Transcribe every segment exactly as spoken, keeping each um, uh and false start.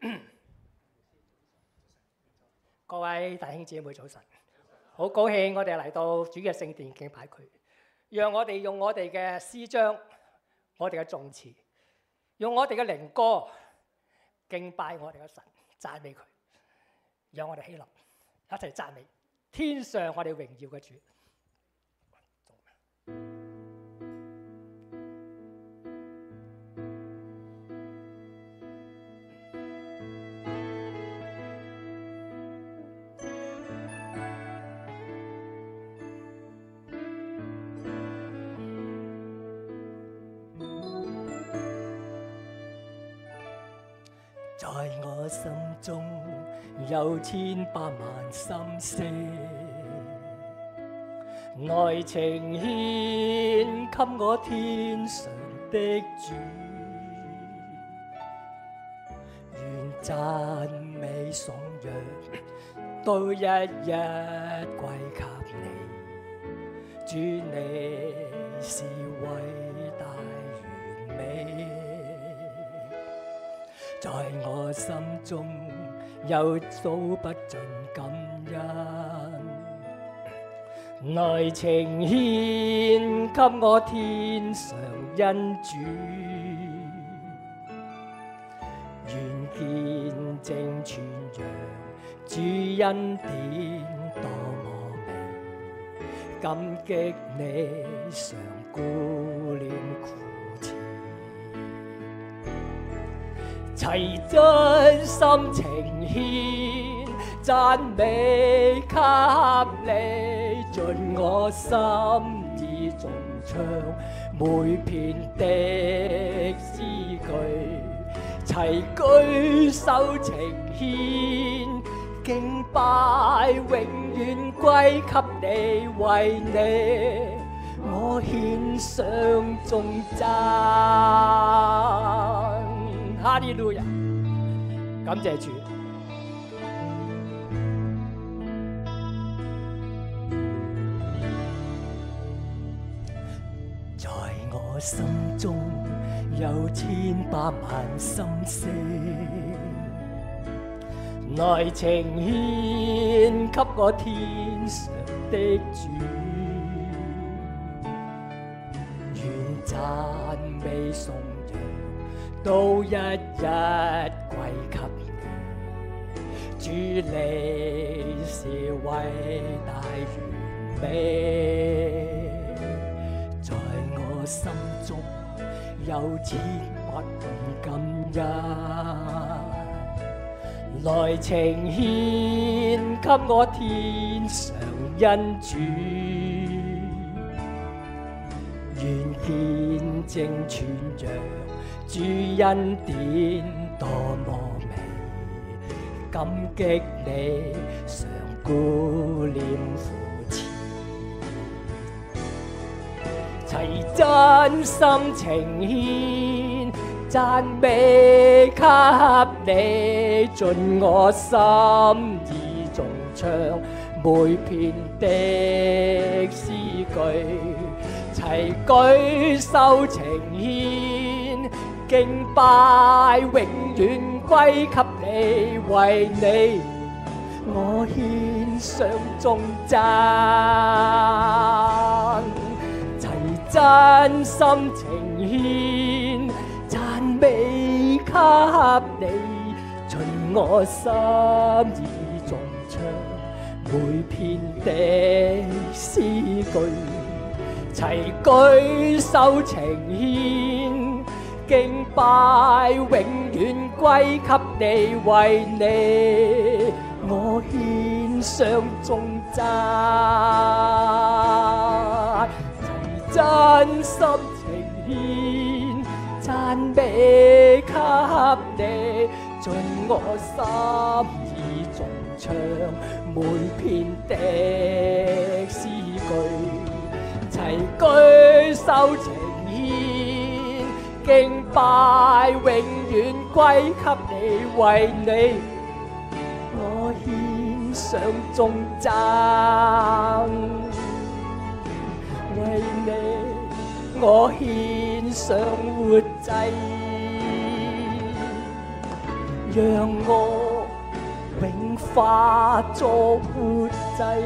各位弟兄姊妹早晨，好高興我哋嚟到主嘅聖殿敬拜佢，讓我哋用我哋嘅詩章、我哋嘅頌詞，用我哋嘅靈歌敬拜我哋嘅神，讚美佢，讓我哋起立一齊讚美天上我哋榮耀嘅主。在我心中有千百萬心聲，愛情獻給我天上的主，願讚美頌揚都一一歸給你，主你是偉大完美。在我心中有數不盡感恩，愛情獻給我天上恩主，願見證傳揚主恩典多麼美，感激你常顧念苦情。齊盡心情獻讚美給你，盡我心意中唱每篇的詩句，齊舉手情獻敬拜永遠歸給你，為你我獻上頌讚。哈利路亞！感謝主。在我心中有千百萬心聲，愛情獻給我天上的主，願讚美頌都一一歸給你，主你是偉大完美，在我心中有千百萬感恩，來情獻給我天上恩主，願見證傳揚主恩典多麼美，感激你常顧念扶持，齊真心情獻讚美給你，盡我心意中唱每篇的詩句，齊舉手情獻敬拜永遠歸給你，為你我獻上頌讚，齊真心情獻讚美給你，盡我心意中唱每篇的詩句，齊舉手情獻敬拜永遠歸給你，為你我獻上頌讚，齊真心情獻讚美給你，盡我心意中唱每篇的詩句，齊舉手情獻敬拜永遠歸給你，為你我獻上頌讚，為你我獻上活祭， 讓我永化作活祭。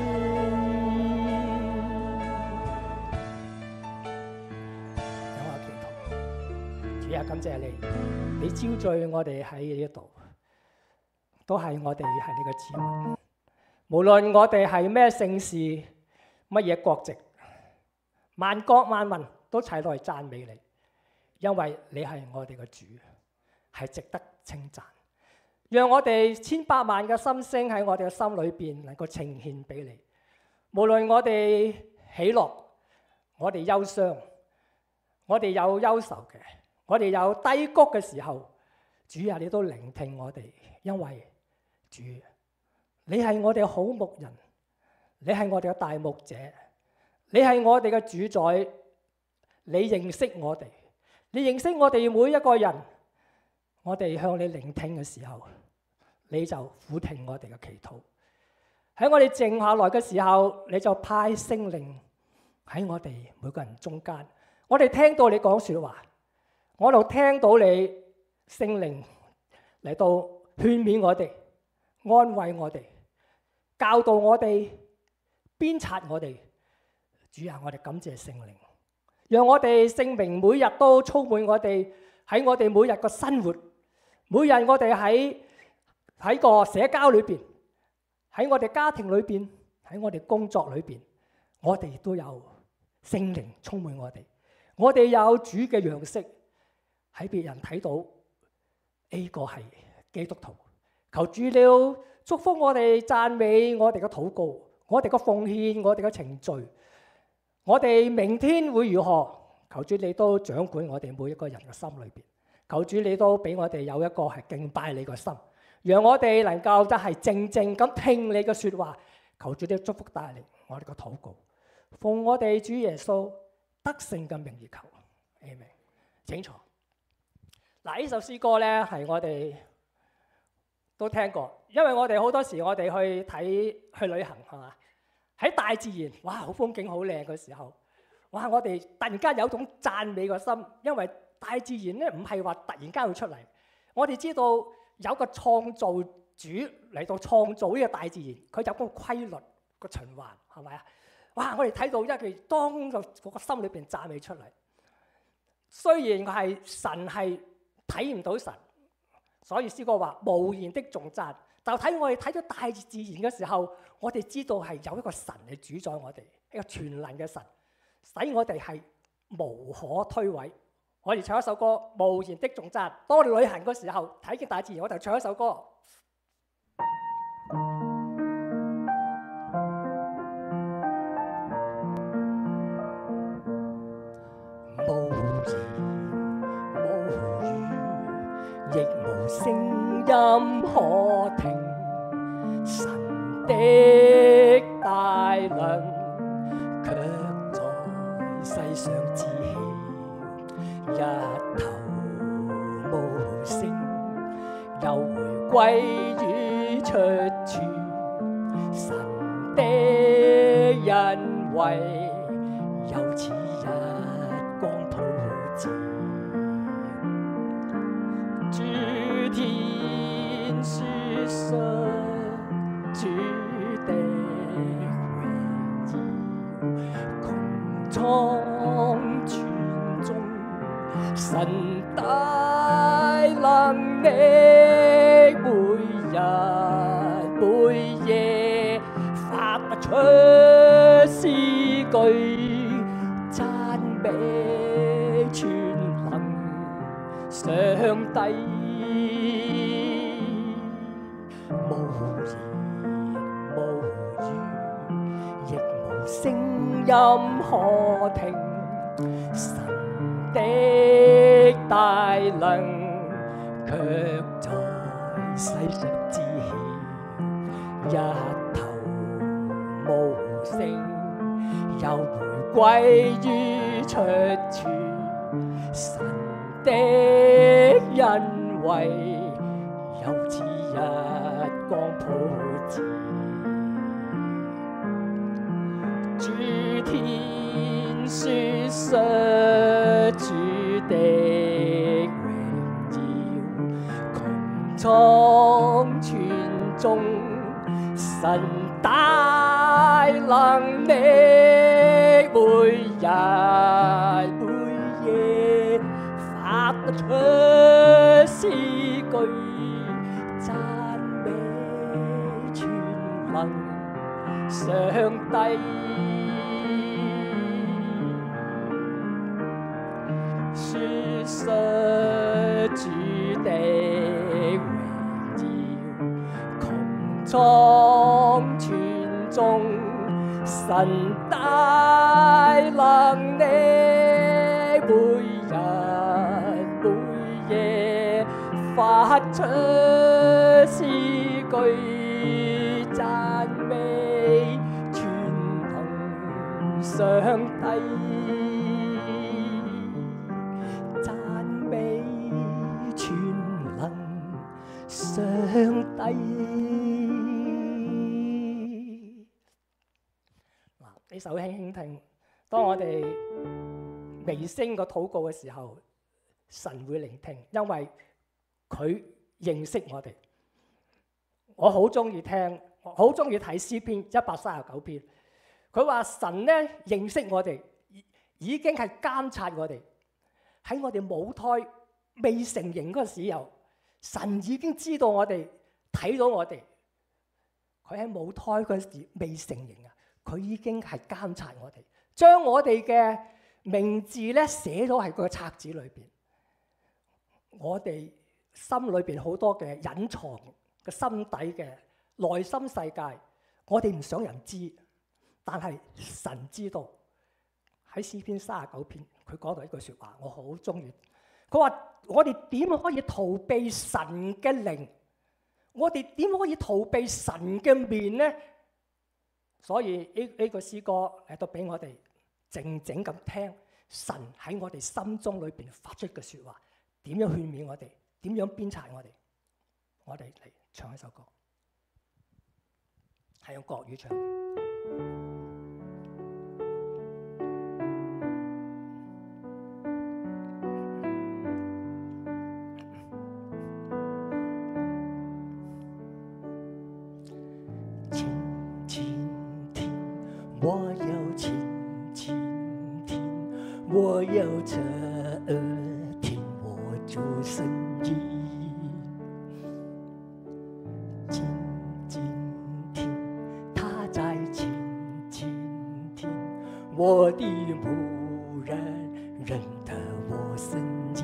等我祈禱，主啊，感謝你，你招聚我哋喺呢度，都係我哋係你嘅子民。無論我哋係咩姓氏、乜嘢國籍，萬國萬民都齊來讚美你，因為你係我哋嘅主，係值得稱讚。讓我哋千百萬嘅心聲喺我哋嘅心裏邊能夠呈獻俾你。無論我哋喜樂，我哋憂傷，我哋有憂愁嘅，我哋有低谷嘅時候，主啊，你都聆聽我哋，因為主，你係我哋嘅好牧人，你係我哋嘅大牧者，你係我哋嘅主宰，你認識我哋，你認識我哋每一個人，我哋向你聆聽嘅時候，你就俯聽我哋嘅祈禱。喺我哋靜下來嘅時候，你就派聖靈喺我哋每個人中間。我哋聽到你講說話，我就聽到你聖靈嚟到勸勉我哋，安慰我哋，教導我哋，鞭策我哋。主啊，我哋感謝聖靈，讓我哋聖靈每日都充滿我哋，喺我哋每日嘅生活，每日我哋喺喺個社交裏邊，喺我哋家庭裏邊，喺我哋工作裏邊，我哋都有聖靈充滿我哋。我哋有主嘅樣式，喺別人睇到呢個係基督徒。求主了祝福我哋，讚美我哋嘅禱告，我哋嘅奉獻，我哋嘅程序。我哋明天會如何？求主你都掌管我哋每一個人嘅心裏邊。求主你都俾我哋有一個係敬拜你嘅心，讓我哋能夠真係靜靜咁聽你嘅說話。求主你祝福帶領我哋嘅禱告，奉我哋主耶穌得勝嘅名而求，阿們。請坐。嗱，呢首詩歌咧係我哋都聽過，因為我哋好多時我哋去睇去旅行係嘛，喺大自然，哇，好風景好靚嘅時候，哇，我哋突然間有種讚美嘅心，因為大自然咧唔係話突然間會出嚟，我哋知道有個創造主嚟到創造呢個大自然，佢有個規律個循環，係咪啊？哇！我哋睇到一佢當個嗰個心裏邊讚美出嚟，雖然係神係睇唔到神，所以詩歌話無言的頌讚。就睇我哋睇咗大自然嘅時候，我哋知道係有一個神嚟主宰我哋，一個全能嘅神，使我哋係無可推諉。我哋唱一首歌《無言的頌讚》。當我哋旅行嘅時候睇見大自然，我就唱一首歌。無言無語，亦無聲音可聽，神的大能卻在世上自欺。一頭無聲，又回歸於出處，神的恩惠由此日光普照，諸天書述主的榮耀，穹蒼傳頌神大能的每日每夜發不出詩句，讚美全能上帝，無言無語，亦無聲音可聽，神的大能卻在世上自欺，一頭無聲，又回歸於出處，神的恩惠由此日光普照，諸天書述主的榮耀，穹蒼泉中，神大能，你每日每夜發出詩句，讚美全能上帝。説述主的榮耀，穹蒼泉中，神大能，你每日每夜發出詩句，讚美全能上帝。上帝嗱，呢首輕輕聽。當我哋微聲個禱告嘅時候，神會聆聽，因為佢認識我哋。我好中意聽，好中意睇詩篇一百三十九篇。佢話神咧認識我哋，已經係監察我哋，喺我哋母胎未成形嗰個時候。神已經知道我哋，睇到我哋。佢喺母胎嗰時未成形啊，佢已經係監察我哋，將我哋嘅名字咧寫咗喺佢個冊子裏邊。我哋心裏邊好多嘅隱藏嘅心底嘅內心世界，我哋唔想人知，但係神知道。喺詩篇三十九篇，佢講到一句說話，我好中意。佢話：我哋點可以逃避神嘅靈？我哋點可以逃避神嘅面呢？所以呢呢個詩歌嚟到俾我哋靜靜咁聽神喺我哋心中裏邊發出嘅説話，點樣勸勉我哋，點樣鞭策我哋。我哋嚟唱一首歌，係用國語唱。我要傾傾聽，我要側耳聽我主聲音。靜靜聽，他在傾傾聽，我的牧人認得我聲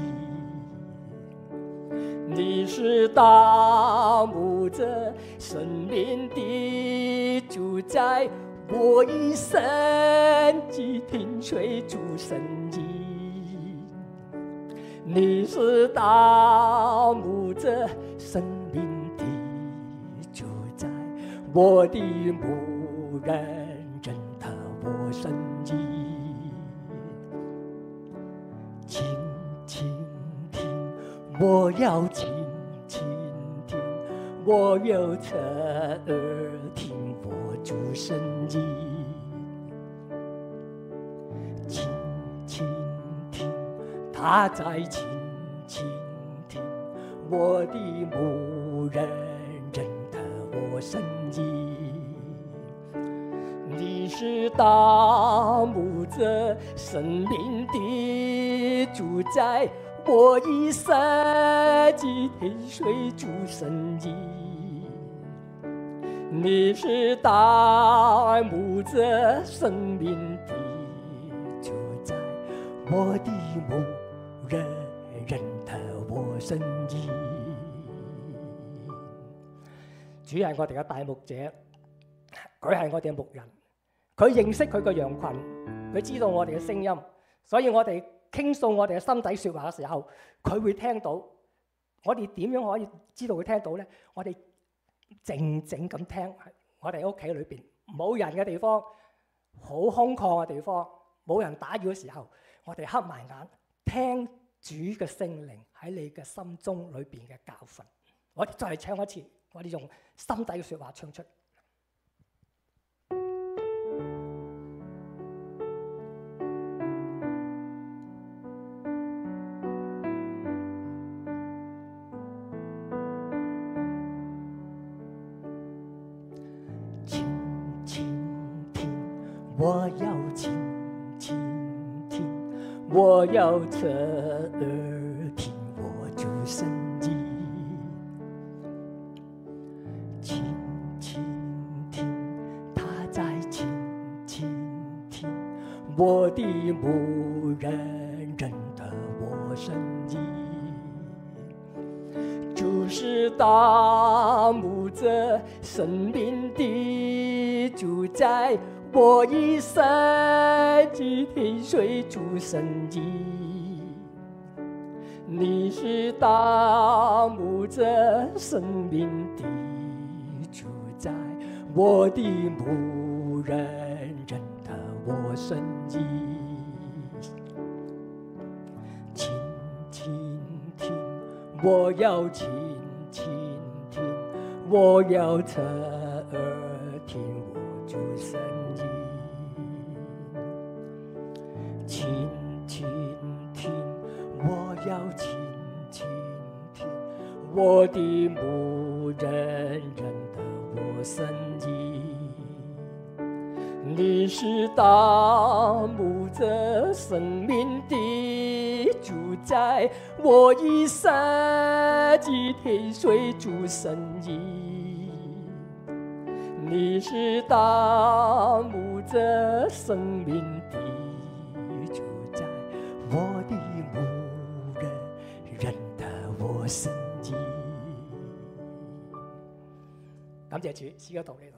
音。你是大牧者，生命的主宰。我一生只聽隨主聲音，你是大牧者，生命的主宰。我的牧人認得我聲音，傾傾聽，我要傾傾聽，我要側耳聽我主聲音。傾傾聽，他在傾傾聽，我的牧人認得我聲音。你是大牧者，生命的主宰。我一生只聽隨主聲音。你是大牧者，生命的主宰。我的牧人認得我聲音。主係我哋嘅大牧者，佢係我哋嘅牧人，佢認識佢嘅羊群，佢知道我哋嘅聲音，所以我哋傾訴我哋嘅心底說話嘅時候，佢會聽到。我哋點樣可以知道佢聽到咧？我哋靜靜咁聽，我哋屋企裏邊冇人嘅地方，好空曠嘅地方，冇人打擾嘅時候，我哋黑埋眼聽主嘅聖靈喺你嘅心中裏邊嘅教訓。我哋再嚟唱一次，我哋用心底嘅說話唱出。 我要傾傾聽，我要側耳聽我主聲音，傾傾聽，他在傾傾聽我的牧人認得我聲音。主是大牧者，生命的主宰，我以山及田水主生意。你是大牧者，生命的主宰，我的牧人認得我聲音。傾傾聽，我要傾傾聽，我要側耳聽我主聲音。傾傾聽，我要傾傾聽，我的牧人認得我聲音。你是大牧者，生命的主宰，我以山及田水主生意。你是大牧者，生命的主宰，我的牧人認得我聲音。感謝主，詩歌到呢度。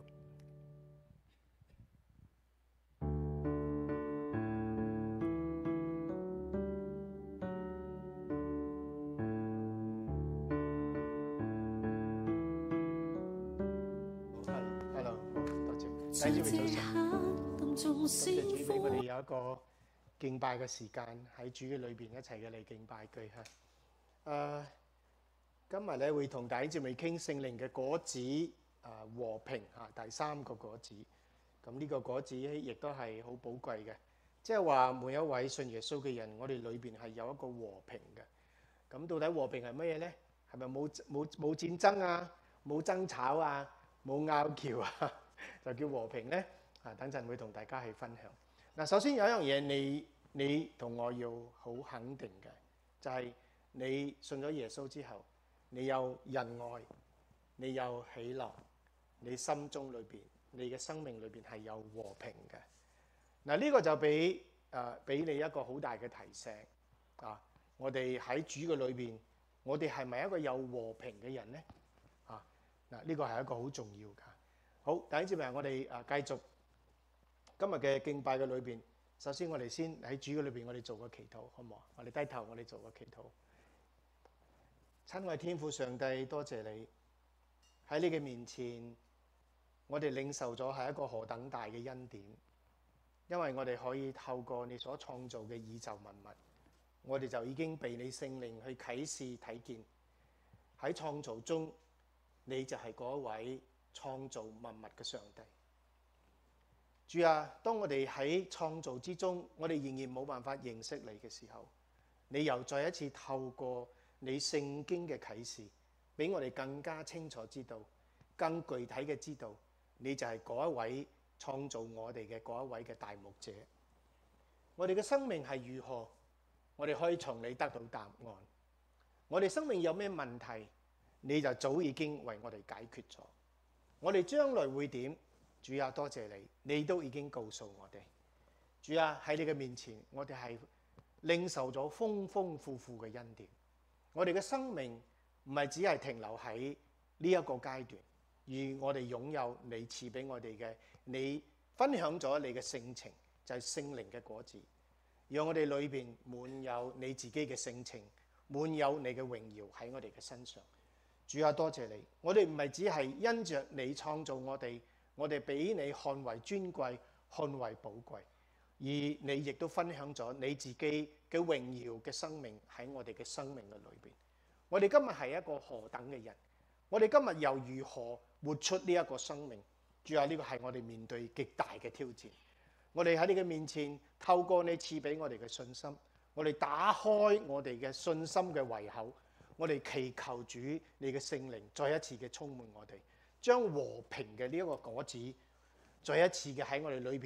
弟兄姊妹早晨，多謝主俾我哋有一個敬拜嘅時間喺主嘅裏邊一齊嘅嚟敬拜佢嚇。誒，今日咧會同弟兄姊妹傾聖靈嘅果子誒和平嚇，第三個果子。咁呢個果子亦都係好寶貴嘅，即係話每一位信耶穌嘅人，我哋裏邊係有一個和平嘅。咁到底和平係乜嘢咧？係咪冇冇冇戰爭啊？冇爭吵啊？冇拗撬啊？就叫和平咧，啊！等陣會同大家去分享。嗱，首先有一樣嘢，你你同我要好肯定嘅，就係你信咗耶穌之後，你有仁愛，你有喜樂，你心中裏邊，你嘅生命裏邊係有和平嘅。嗱，呢個就俾誒俾你一個好大嘅提醒啊！我哋喺主嘅裏邊，我哋係咪一個有和平嘅人咧？啊，嗱，呢個係一個好重要㗎。好，弟兄姊妹，我哋誒繼續今日嘅敬拜嘅裏邊。首先，我哋先喺主嘅裏邊，我哋做個祈禱，好唔好啊？我哋低頭，我哋做個祈禱。親愛天父上帝，多謝你喺你嘅面前，我哋領受咗係一個何等大嘅恩典，因為我哋可以透過你所創造嘅宇宙萬物，我哋就已經被你聖靈去啟示睇見喺創造中，你就係嗰位創造萬物嘅上帝。主啊，當我哋喺創造之中，我哋仍然冇辦法認識你嘅時候，你又再一次透過你聖經嘅啟示，俾我哋更加清楚知道，更具體嘅知道，你就係嗰一位創造我哋嘅嗰一位嘅大牧者。我哋嘅生命係如何，我哋可以從你得到答案。我哋生命有咩問題，你就早已經為我哋解決咗。我哋將來會點？主啊，多謝你，你都已經告訴我哋。主啊，喺你嘅面前，我哋係領受咗豐豐富富嘅恩典。我哋嘅生命唔係只係停留喺呢一個階段，而我哋擁有你賜俾我哋嘅，你分享咗你嘅性情，就係聖靈嘅果子，讓我哋裏邊滿有你自己嘅性情，滿有你嘅榮耀喺我哋嘅身上。主啊，多謝你！我哋唔係只係因着你創造我哋，我哋俾你看為尊貴、看為寶貴，而你亦都分享咗你自己嘅榮耀嘅生命喺我哋嘅生命嘅裏邊。我哋今日係一個何等嘅人？我哋今日又如何活出呢一個生命？主啊，呢個係我哋面對極大嘅挑戰。我哋喺你嘅面前，透過你賜俾我哋嘅信心，我哋打開我哋嘅信心嘅胃口。我哋祈求主你嘅聖靈再一次嘅充滿我哋，將和平嘅呢一個果子再一次嘅喺我哋裏邊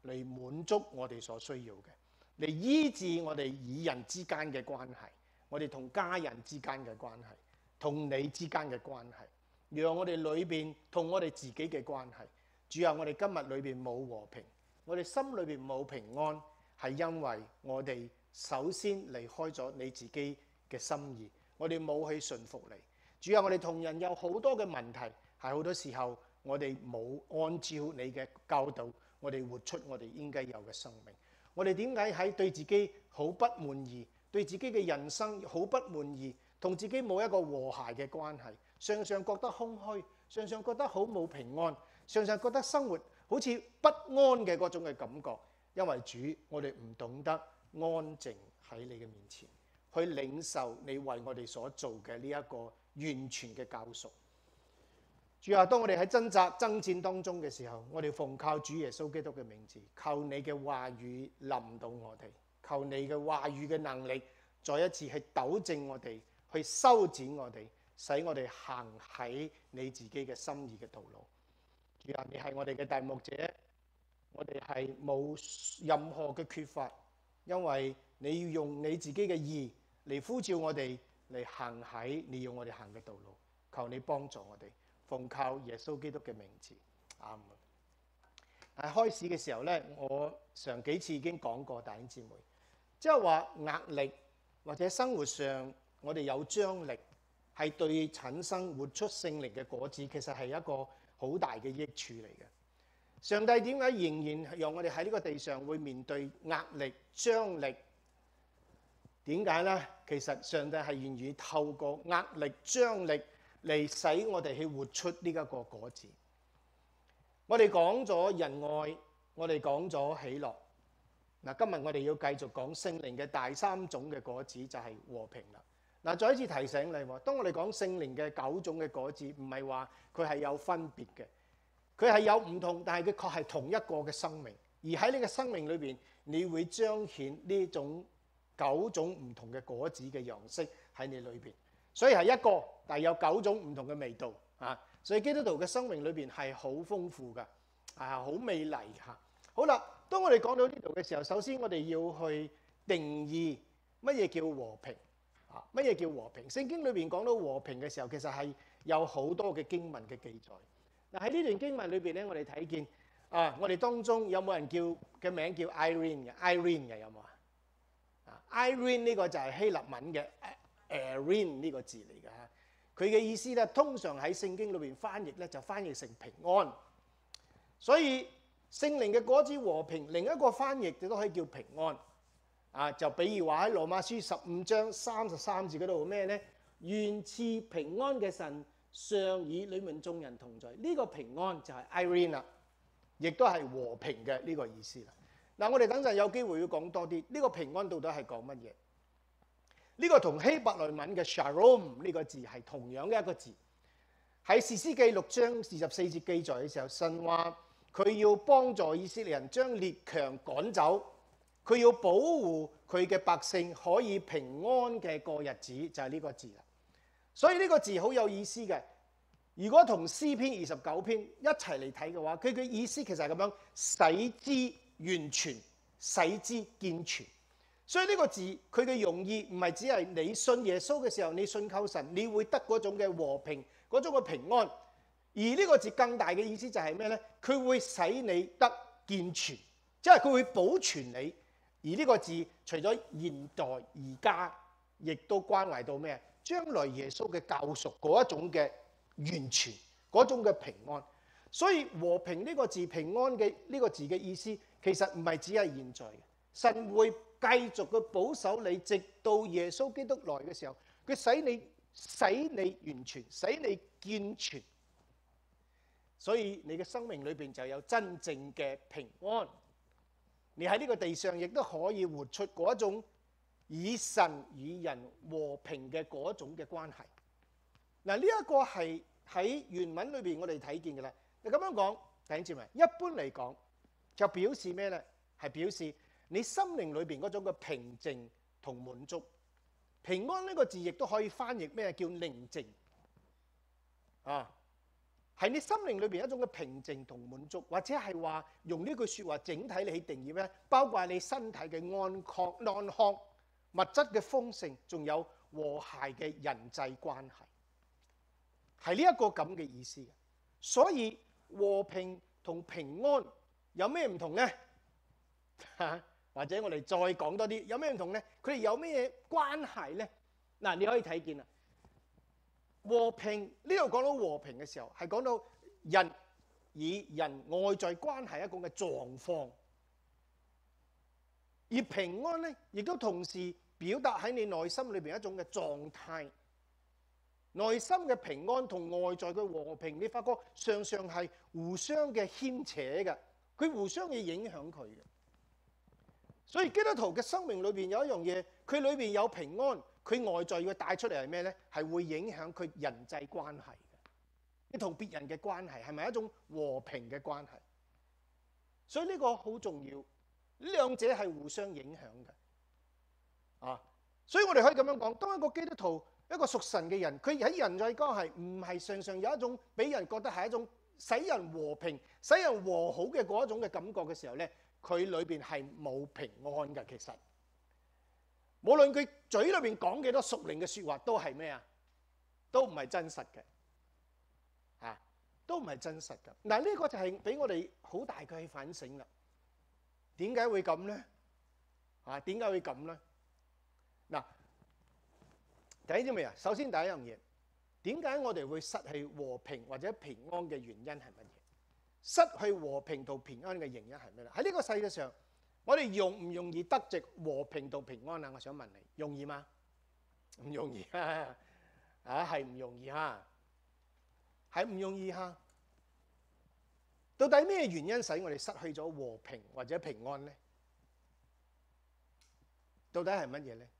嚟滿足我哋所需要嘅，嚟醫治我哋與人之間嘅關係，我哋同家人之間嘅關係，同你之間嘅關係，讓我哋裏邊同我哋自己嘅關係。主啊，我哋今日裏邊冇和平，我哋心裏邊冇平安，係因為我哋首先離開咗你自己嘅心意，我哋冇去順服你。主啊，我哋同人有好多嘅問題，係好多時候我哋冇按照你嘅教導，我哋活出我哋應該有嘅生命。我哋點解喺對自己好不滿意，對自己嘅人生好不滿意，同自己冇一個和諧嘅關係，常常覺得空虛，常常覺得好冇平安，常常覺得生活好似不安嘅嗰種嘅感覺。因為主，我哋唔懂得安靜喺你嘅面前，去領受你為我哋所做嘅呢一個完全嘅救贖。主啊，當我哋喺掙扎爭戰當中嘅時候，我哋奉靠主耶穌基督嘅名字，求你嘅話語臨到我哋，求你嘅話語嘅能力再一次去糾正我哋，去修剪我哋，使我哋行喺你自己嘅心意嘅道路。主啊，你係我哋嘅大牧者，我哋係冇任何嘅缺乏，因為你要用你自己嘅義嚟呼召我哋嚟行喺你要我哋行嘅道路。求你幫助我哋，奉靠耶穌基督嘅名字，阿門。喺開始嘅時候咧，我上幾次已經講過，弟兄姊妹，即係話壓力或者生活上我哋有張力，係對產生活出聖靈嘅果子，其實係一個好大嘅益處嚟嘅。上帝點解仍然讓我哋喺呢個地上會面對壓力、張力？點解呢？其實上帝係願意透過壓力、張力嚟使我哋去活出呢一個果子。我哋講咗仁愛，我哋講咗喜樂。嗱，今日我哋要繼續講聖靈嘅第三種嘅果子，就係和平啦。嗱，再一次提醒你喎，當我哋講聖靈嘅九種嘅果子，唔係話佢係有分別嘅。佢係有唔同，但係佢確係同一個嘅生命。而喺呢個生命裏邊，你會彰顯呢種九種唔同嘅果子嘅樣式喺你裏邊。所以係一個，但係有九種唔同嘅味道啊！所以基督徒嘅生命裏邊係好豐富㗎，啊，好美麗嚇。好啦，當我哋講到呢度嘅時候，首先我哋要去定義乜嘢叫和平啊？乜嘢叫和平？聖經裏邊講到和平嘅時候，其實係有好多嘅經文嘅記載。嗱，喺呢段經文裏邊咧，我哋睇見啊，我哋當中有冇人叫嘅名叫 Irene 嘅 ？Irene 嘅有冇啊？啊 ，Irene 呢個就係希臘文嘅 Irene 呢個字嚟嘅嚇。佢嘅意思咧，通常喺聖經裏邊翻譯咧，就翻譯成平安。所以聖靈嘅果子和平，另一個翻譯亦都可以叫平安。啊，就比如話喺羅馬書十五章三十三字嗰度咩咧？願賜平安嘅神常與你們眾人同在。呢、這個平安就係 Irene 啦，亦都係和平嘅呢個意思啦。嗱，我哋等陣有機會要講多啲，呢、這個平安到底係講乜嘢？呢、這個同希伯來文嘅 Shalom 呢個字係同樣嘅一個字。喺士師記六章二十四節記載嘅時候，神話佢要幫助以色列人將列強趕走，佢要保護佢嘅百姓可以平安嘅過日子，就係、是、呢個字啦。所以呢個字好有意思嘅。如果同詩篇二十九篇一齊嚟睇嘅話，佢嘅意思其實係咁樣，使之完全，使之健全。所以呢個字佢嘅用意唔係只係你信耶穌嘅時候，你信靠神，你會得嗰種嘅和平，嗰種嘅平安。而呢個字更大嘅意思就係咩呢？佢會使你得健全，即係佢會保存你。而呢個字除咗現代而家，亦都關懷到咩？將來耶穌嘅救贖嗰一種嘅完全，嗰種嘅平安。所以和平呢個字，平安嘅呢個字嘅意思，其實唔係只係現在嘅。神會繼續去保守你，直到耶穌基督來嘅時候，佢使你使你完全，使你健全。所以你嘅生命裏邊就有真正嘅平安。你喺呢個地上亦都可以活出嗰一種以神與人和平嘅嗰種嘅關係。嗱，呢一個係喺原文裏邊我哋睇見嘅啦。你咁樣講，弟兄姊妹，一般嚟講就表示咩咧？係表示你心靈裏邊嗰種嘅平靜同滿足。平安呢個字亦都可以翻譯咩？叫寧靜啊。 係你心靈裏邊一種嘅平靜同滿足，或者係話用呢句説話整體嚟去定義咧，包括你身體嘅安康、安康、物質嘅豐盛，仲有和諧嘅人際關係，係呢一個咁嘅意思嘅。所以和平同平安有咩唔同呢？或者我哋再講多啲，有咩唔同呢？佢哋有咩關係呢？嗱，你可以睇見啦。和平呢度講到和平嘅時候，係講到人與人外在關係一個嘅狀況，而平安咧，亦都同時表達喺你內心裏邊一種嘅狀態。內心嘅平安同外在嘅和平，你發覺常常係互相嘅牽扯嘅，佢互相嘅影響佢嘅。所以基督徒嘅生命裏邊有一樣嘢，佢裏邊有平安。佢外在要帶出嚟係咩呢？係會影響佢人際關係嘅，你同別人嘅關係係咪一種和平嘅關係？所以呢個好重要，呢兩者係互相影響嘅。啊，所以我哋可以咁樣講，當一個基督徒，一個屬神嘅人，佢喺人際關係唔係常常有一種俾人覺得係一種使人和平、使人和好嘅嗰一種嘅感覺嘅時候呢，佢裏邊係冇平安嘅。其實無論佢嘴裏邊講幾多屬靈嘅説話，都係咩啊？都唔係真實嘅，啊，都唔係真實嘅。嗱，呢個就係俾我哋好大嘅去反省啦。點解會咁咧？啊，點解會咁咧？嗱，睇咗未啊？首先第一樣嘢，點解我哋會失去和平或者平安嘅原因係乜嘢？失去和平同平安嘅原因係咩咧？喺呢個世界上，我哋容唔容易得着和平同平安啊？我想問你，容易嗎？唔容易啊！啊，係唔容易嚇，係唔容易嚇。到底咩原因使我哋失去咗和平或者平安咧？到底係乜嘢咧？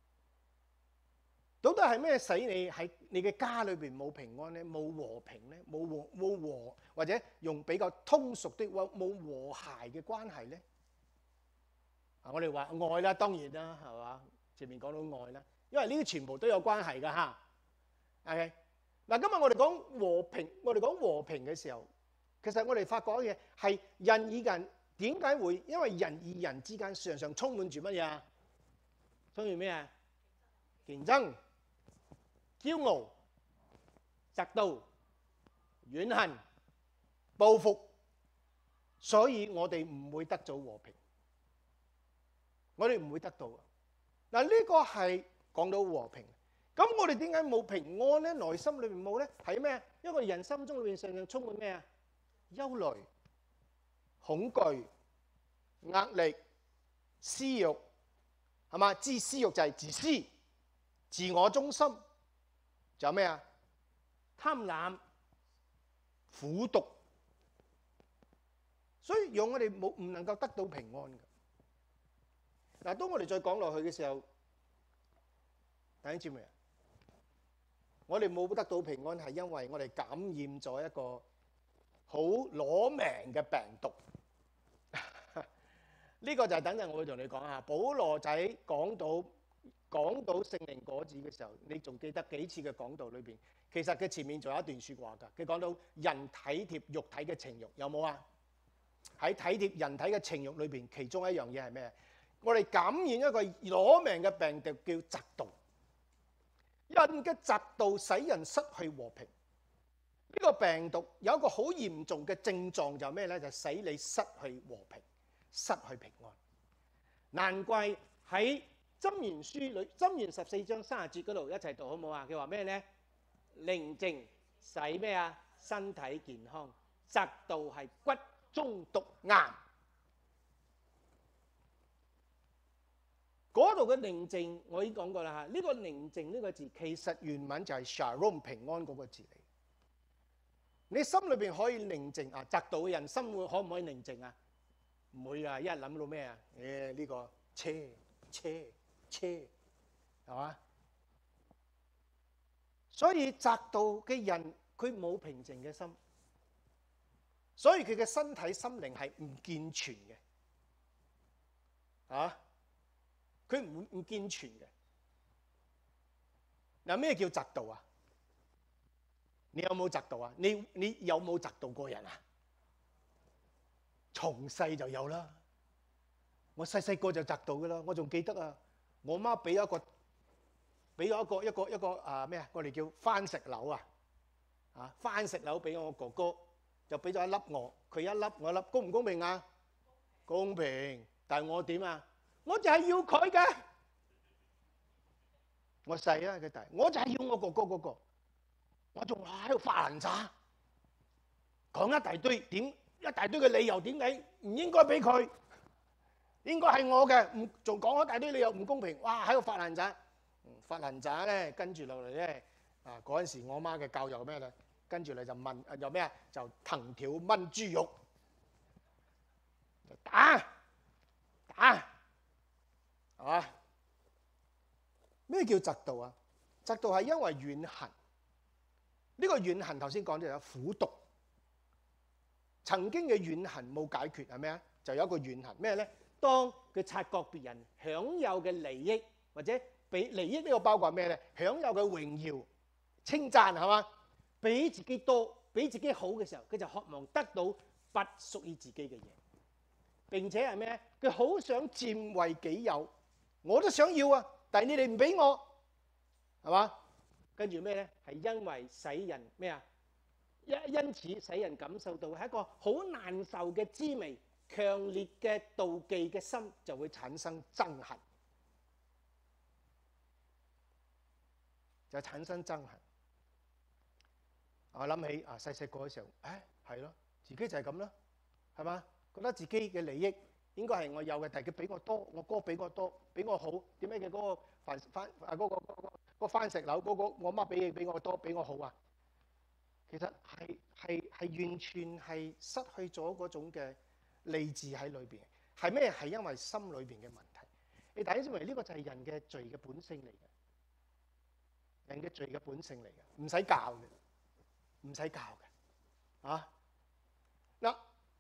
到底係咩使你喺你嘅家裏邊冇平安咧？冇和平咧？冇和冇和或者用比較通俗啲話冇和諧嘅關係咧？我哋話愛啦，當然啦，係嘛？前面講到愛啦，因為呢啲全部都有關係㗎嚇。OK，嗱，今日我哋講和平，我哋講和平嘅時候，其實我哋發覺嘅嘢係人與人點解會？因為人與人之間常常充滿住乜嘢啊？充滿咩啊？競爭、驕傲、嫉妒、怨恨、報復，所以我哋唔會得到和平。我哋唔會得到啊！嗱，呢個係講到和平。咁我哋點解冇平安咧？內心裏面冇咧？係咩？因為人心中裏邊常常充滿咩啊？憂慮、恐懼、壓力、私欲，係嘛？知私欲就係自私、自我中心，仲有咩啊？貪婪、苦毒，所以讓我哋冇唔能夠得到平安嘅。嗱，當我哋再講落去嘅時候，弟兄姊妹啊，我哋冇得到平安係因為我哋感染咗一個好攞命嘅病毒。呢個就係等陣我會同你講下。保羅仔講到講到聖靈果子嘅時候，你仲記得幾次嘅講道裏邊？其實佢前面仲有一段説話㗎。佢講到人體貼肉體嘅情慾，有冇啊？喺體貼人體嘅情慾裏邊，其中一樣嘢係咩？我哋感染一個攞命嘅病毒叫嫉妒，人嘅嫉妒使人失去和平。呢個病毒有一個好嚴重嘅症狀就係咩咧？就係使你失去和平、失去平安。難怪喺箴言書裏，箴言十四章三十節嗰度一齊讀好唔好啊？佢話咩咧？寧靜使咩啊？身體健康，嫉妒係骨中毒癌。嗰度嘅寧靜，我已經講過啦嚇。呢個寧靜呢個字，其實原文就係 shalom 平安嗰個字嚟。你心裏邊可以寧靜啊，嫉妒嘅人心會可唔可以寧靜啊？唔會啊！一日諗到咩啊？誒呢個車車車係嘛？所以嫉妒嘅人佢冇平靜嘅心，所以佢嘅身體心靈係唔健全嘅啊！佢唔唔健全嘅。嗱，咩叫嫉妒啊？ 你有冇嫉妒啊？你你有冇嫉妒過人啊？從細就有啦。我細細個就嫉妒噶啦，我仲記得啊，我媽俾咗一個俾咗一個一個一個啊咩啊，我哋叫番石榴啊，啊番石榴俾我哥哥，就俾咗一粒我，佢一粒我一粒，公唔公平啊？公平，但係我點啊？我就係要佢嘅，我細啊佢大，我就係要我哥哥嗰個，我仲喺度發爛渣，講一大堆點一大堆嘅理由，點解唔應該俾佢？應該係我嘅，唔仲講一大堆理由唔公平，哇喺度發爛渣，發爛渣咧，跟住落嚟咧，啊嗰陣時我媽嘅教育咩咧？跟住你就問啊又咩啊？就藤條炆豬肉，打打，係嘛？咩叫嫉妒啊？嫉妒係因為怨恨，呢個怨恨頭先講咗有苦毒，曾經嘅怨恨冇解決係咩啊？就有一個怨恨咩咧？當佢察覺別人享有嘅利益，或者俾利益呢個包括咩咧？享有嘅榮耀、稱讚係嘛？比自己多、比自己好嘅時候，佢就渴望得到不屬於自己嘅嘢。並且係咩？佢好想佔為己有，我都想要啊！但係你哋唔俾我，係嘛？跟住咩咧？係因為使人咩啊？因因此使人感受到係一個好難受嘅滋味。強烈嘅妒忌嘅心就會產生憎恨，就產生憎恨。我諗起啊，細細個嘅時候，誒係咯，自己就係咁啦，係嘛？覺得自己嘅利益應該係我有嘅，但係佢比我多，我哥比我多，比我好。點解嘅嗰個番番啊嗰個嗰個嗰個番石榴嗰個我媽俾比我多，比我好啊？其實係係係完全係失去咗嗰種嘅理智喺裏邊，係咩？係因為心裏邊嘅問題。你大家認為呢個就係人嘅罪嘅本性嚟嘅，人嘅罪嘅本性嚟嘅，唔使教嘅，唔使教嘅。啊，嗱，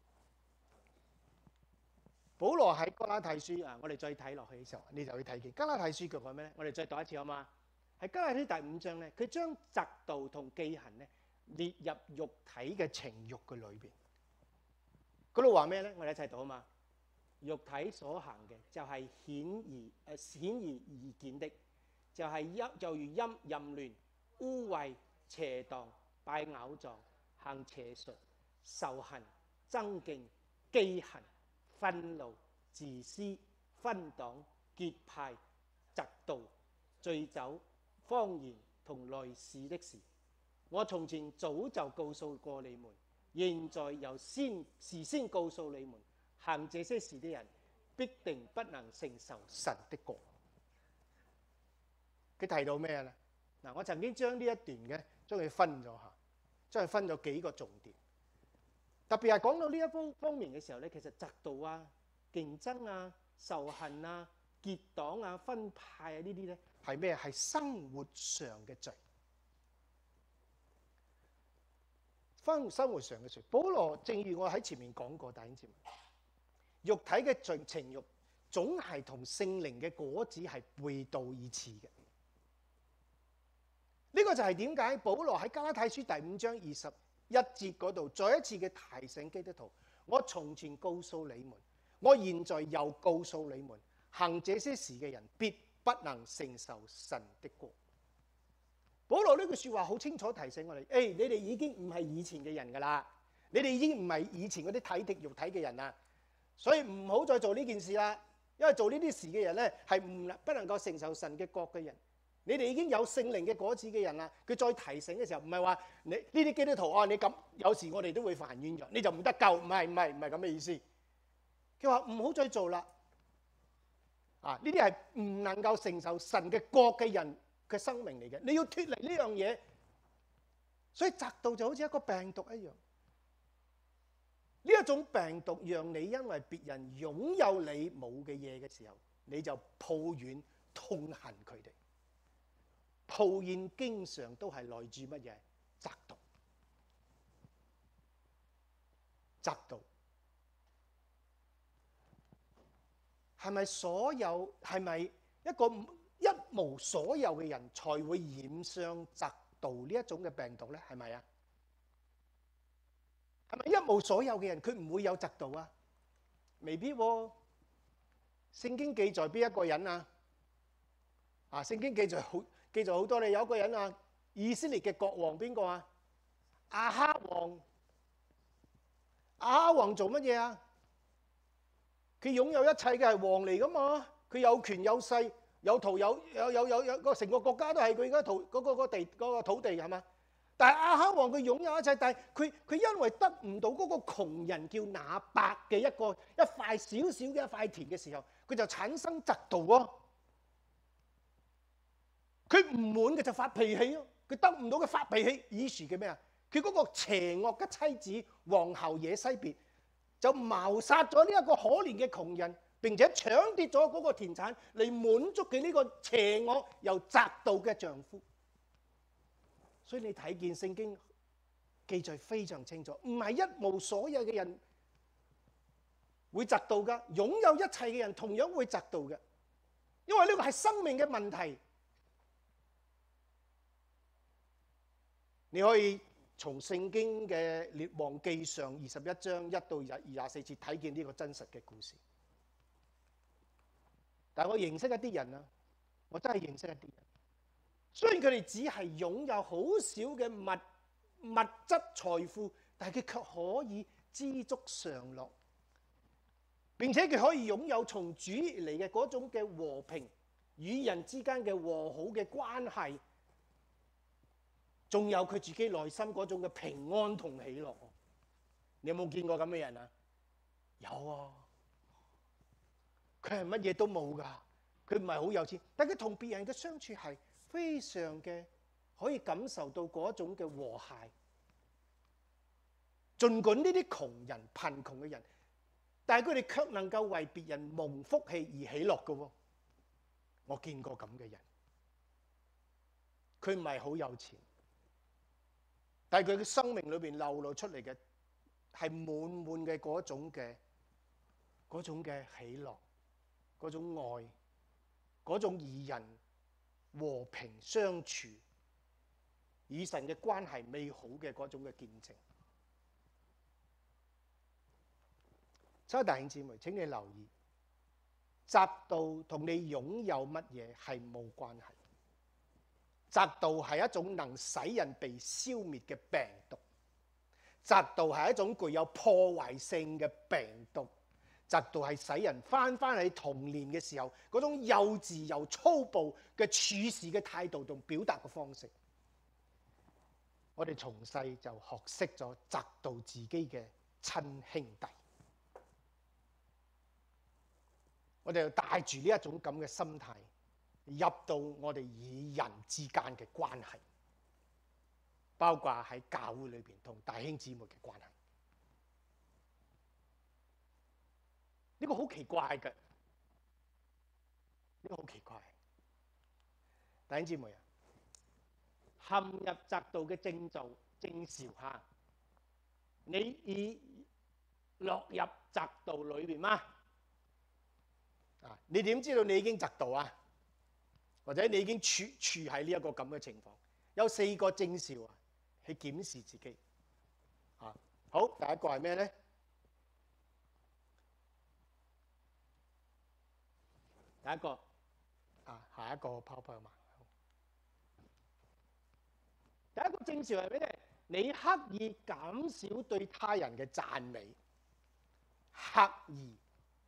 保羅喺加拉太書啊，我哋再睇落去嘅時候，你就會睇見加拉太書叫佢咩咧？我哋再讀一次好嘛？喺加拉太書第五章咧，佢將嫉妒同忌恨咧列入肉體嘅情慾嘅裏邊。嗰度話咩咧？我哋一齊讀啊嘛！肉體所行嘅就係顯而誒顯而易見的，就係陰就如陰淫亂、污穢、邪蕩、拜偶像、行邪術、仇恨、爭競、忌恨、憤怒、自私、分黨、結派、嫉妒、醉酒、謊言同類似的事。我從前早就告訴過你們。現在又先事先告訴你們，行這些事的人必定不能承受神的國。佢提到咩咧？嗱，我曾經將呢一段嘅將佢分咗下，將佢分咗幾個重點。特別係講到呢一方方面嘅時候咧，其實嫉妒啊、競爭啊、仇恨啊、結黨啊、分派啊呢啲咧係咩？係生活上嘅罪。生生活上嘅罪，保羅正如我喺前面講過，弟兄姊妹，肉體嘅罪情慾總係同聖靈嘅果子係背道而馳嘅。呢個就係點解保羅喺加拉太書第五章二十一節嗰度再一次嘅提醒基督徒：我從前告訴你們，我現在又告訴你們，行這些事嘅人必不能承受神的國。保羅呢句說話好清楚提醒我哋，誒、哎，你哋已經唔係以前嘅人噶啦，你哋已經唔係以前嗰啲體貼肉體嘅人啦，所以唔好再做呢件事啦。因為做呢啲事嘅人咧，係唔不能夠承受神嘅國嘅人。你哋已經有聖靈嘅果子嘅人啦。佢再提醒嘅時候，唔係話你呢啲基督徒啊，你咁有時我哋都會犯軟弱，你就唔得救，唔係唔係唔係咁嘅意思。佢話唔好再做啦。啊，呢啲係唔能夠承受神嘅國嘅人嘅生命嚟嘅，你要脫離呢樣嘢，所以嫉妒就好似一個病毒一樣。呢一種病毒讓你因為別人擁有你冇嘅嘢嘅時候，你就抱怨痛恨佢哋。抱怨經常都係來自乜嘢？嫉妒。嫉妒係咪所有？係咪一個一無所有嘅人才會染上嫉妒呢一種嘅病毒咧？係咪啊？係咪一無所有嘅人佢唔會有嫉妒啊？未必喎。聖經記載邊一個人啊？啊，聖經記載好記載好多咧，有一個人啊，以色列嘅國王邊個啊？亞哈王。亞哈王做乜嘢啊？佢擁有一切嘅係王嚟噶嘛？佢有權有勢，有圖有有有有有個成個國家都係佢而家土嗰個個地嗰個土地係嘛？但係亞哈王佢擁有一切，但係佢佢因為得唔到嗰個窮人叫拿伯嘅一個一塊少少嘅一塊田嘅時候，佢就產生嫉妒喎。佢唔滿嘅就發脾氣咯，佢得唔到嘅發脾氣，以是嘅咩啊？佢嗰個邪惡嘅妻子皇后耶西別就謀殺咗呢一個可憐嘅窮人，並且搶奪咗嗰個田產嚟滿足佢呢個邪惡又嫉妒嘅丈夫。所以你睇見聖經記載非常清楚，唔係一無所有嘅人會嫉妒噶，擁有一切嘅人同樣會嫉妒嘅，因為呢個係生命嘅問題。你可以從聖經嘅列王記上二十一章一到二廿四節睇見呢個真實嘅故事。但係我認識一啲人啊，我真係認識一啲人。雖然佢哋只係擁有好少嘅物物質財富，但係佢卻可以知足常樂，並且佢可以擁有從主而嚟嘅嗰種嘅和平，與人之間嘅和好嘅關係，仲有佢自己內心嗰種嘅平安同喜樂。你有冇見過咁嘅人啊？有啊，佢係乜嘢都冇㗎，佢唔係好有錢，但係佢同別人嘅相處係非常嘅可以感受到嗰種嘅和諧。儘管呢啲窮人貧窮嘅人，但係佢哋卻能夠為別人蒙福氣而喜樂嘅喎。我見過咁嘅人，佢唔係好有錢，但係佢嘅生命裏邊流露出嚟嘅係滿滿嘅嗰種嘅嗰種嘅喜樂，嗰種愛，嗰種與人和平相處，與神嘅關係美好嘅嗰種嘅見證。所以弟兄姊妹，請你留意，嫉妒同你擁有乜嘢係冇關係。嫉妒係一種能使人被消滅嘅病毒，嫉妒係一種具有破壞性嘅病毒，嫉妒係使人翻翻喺童年嘅時候嗰種幼稚又粗暴嘅處事嘅態度同表達嘅方式。我哋從細就學識咗嫉妒自己嘅親兄弟，我哋就帶住呢一種咁嘅心態入到我哋與人之間嘅關係，包括喺教會裏邊同弟兄姊妹嘅關係。呢個好奇怪嘅，呢個好奇怪。弟兄姊妹啊，陷入嫉妒嘅徵兆徵兆下，你已落入嫉妒裏邊嗎？啊！你點知道你已經嫉妒啊？或者你已經處處喺呢一個咁嘅情況？有四個徵兆啊，去檢視自己。啊，好，第一個係咩咧？第一個啊，下一個拋拋嘛。第一個徵兆係咩咧？你刻意減少對他人嘅讚美，刻意。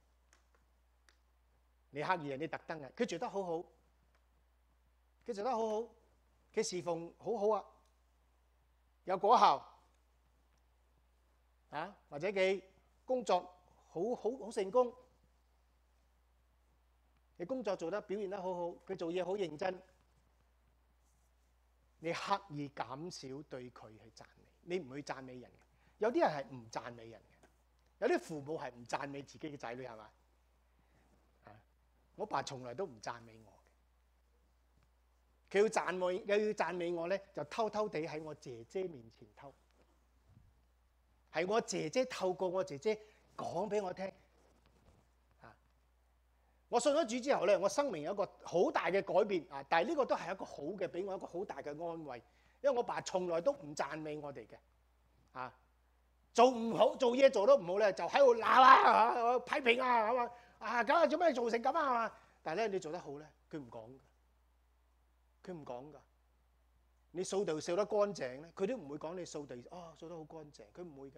你刻意人哋特登嘅，佢做得好好，佢做得好好，佢侍奉好好啊，有果效啊，或者佢工作好好好成功，你工作做得表現得好好，佢做嘢好認真，你刻意減少對佢去讚美，你唔去讚美人嘅，有啲人係唔讚美人嘅，有啲父母係唔讚美自己嘅仔女係嘛？我爸從來都唔讚美我嘅，佢要讚我，又要讚美我咧，就偷偷地喺我姐姐面前偷，係我姐姐透過我姐姐講俾我聽。啊！我信咗主之後咧，我生命有一個好大嘅改變啊！但係呢個都係一個好嘅，俾我一個好大嘅安慰， 因為我爸從來都唔讚美我哋嘅，啊，做唔好做嘢做得唔好咧，就喺度鬧啊，批評啊，咁啊，啊咁啊做咩做成咁啊嘛？但係咧你做得好咧，佢唔講㗎，佢唔講㗎。你掃地掃得乾淨咧，佢都唔會講你掃地哦掃得好乾淨，佢唔會嘅。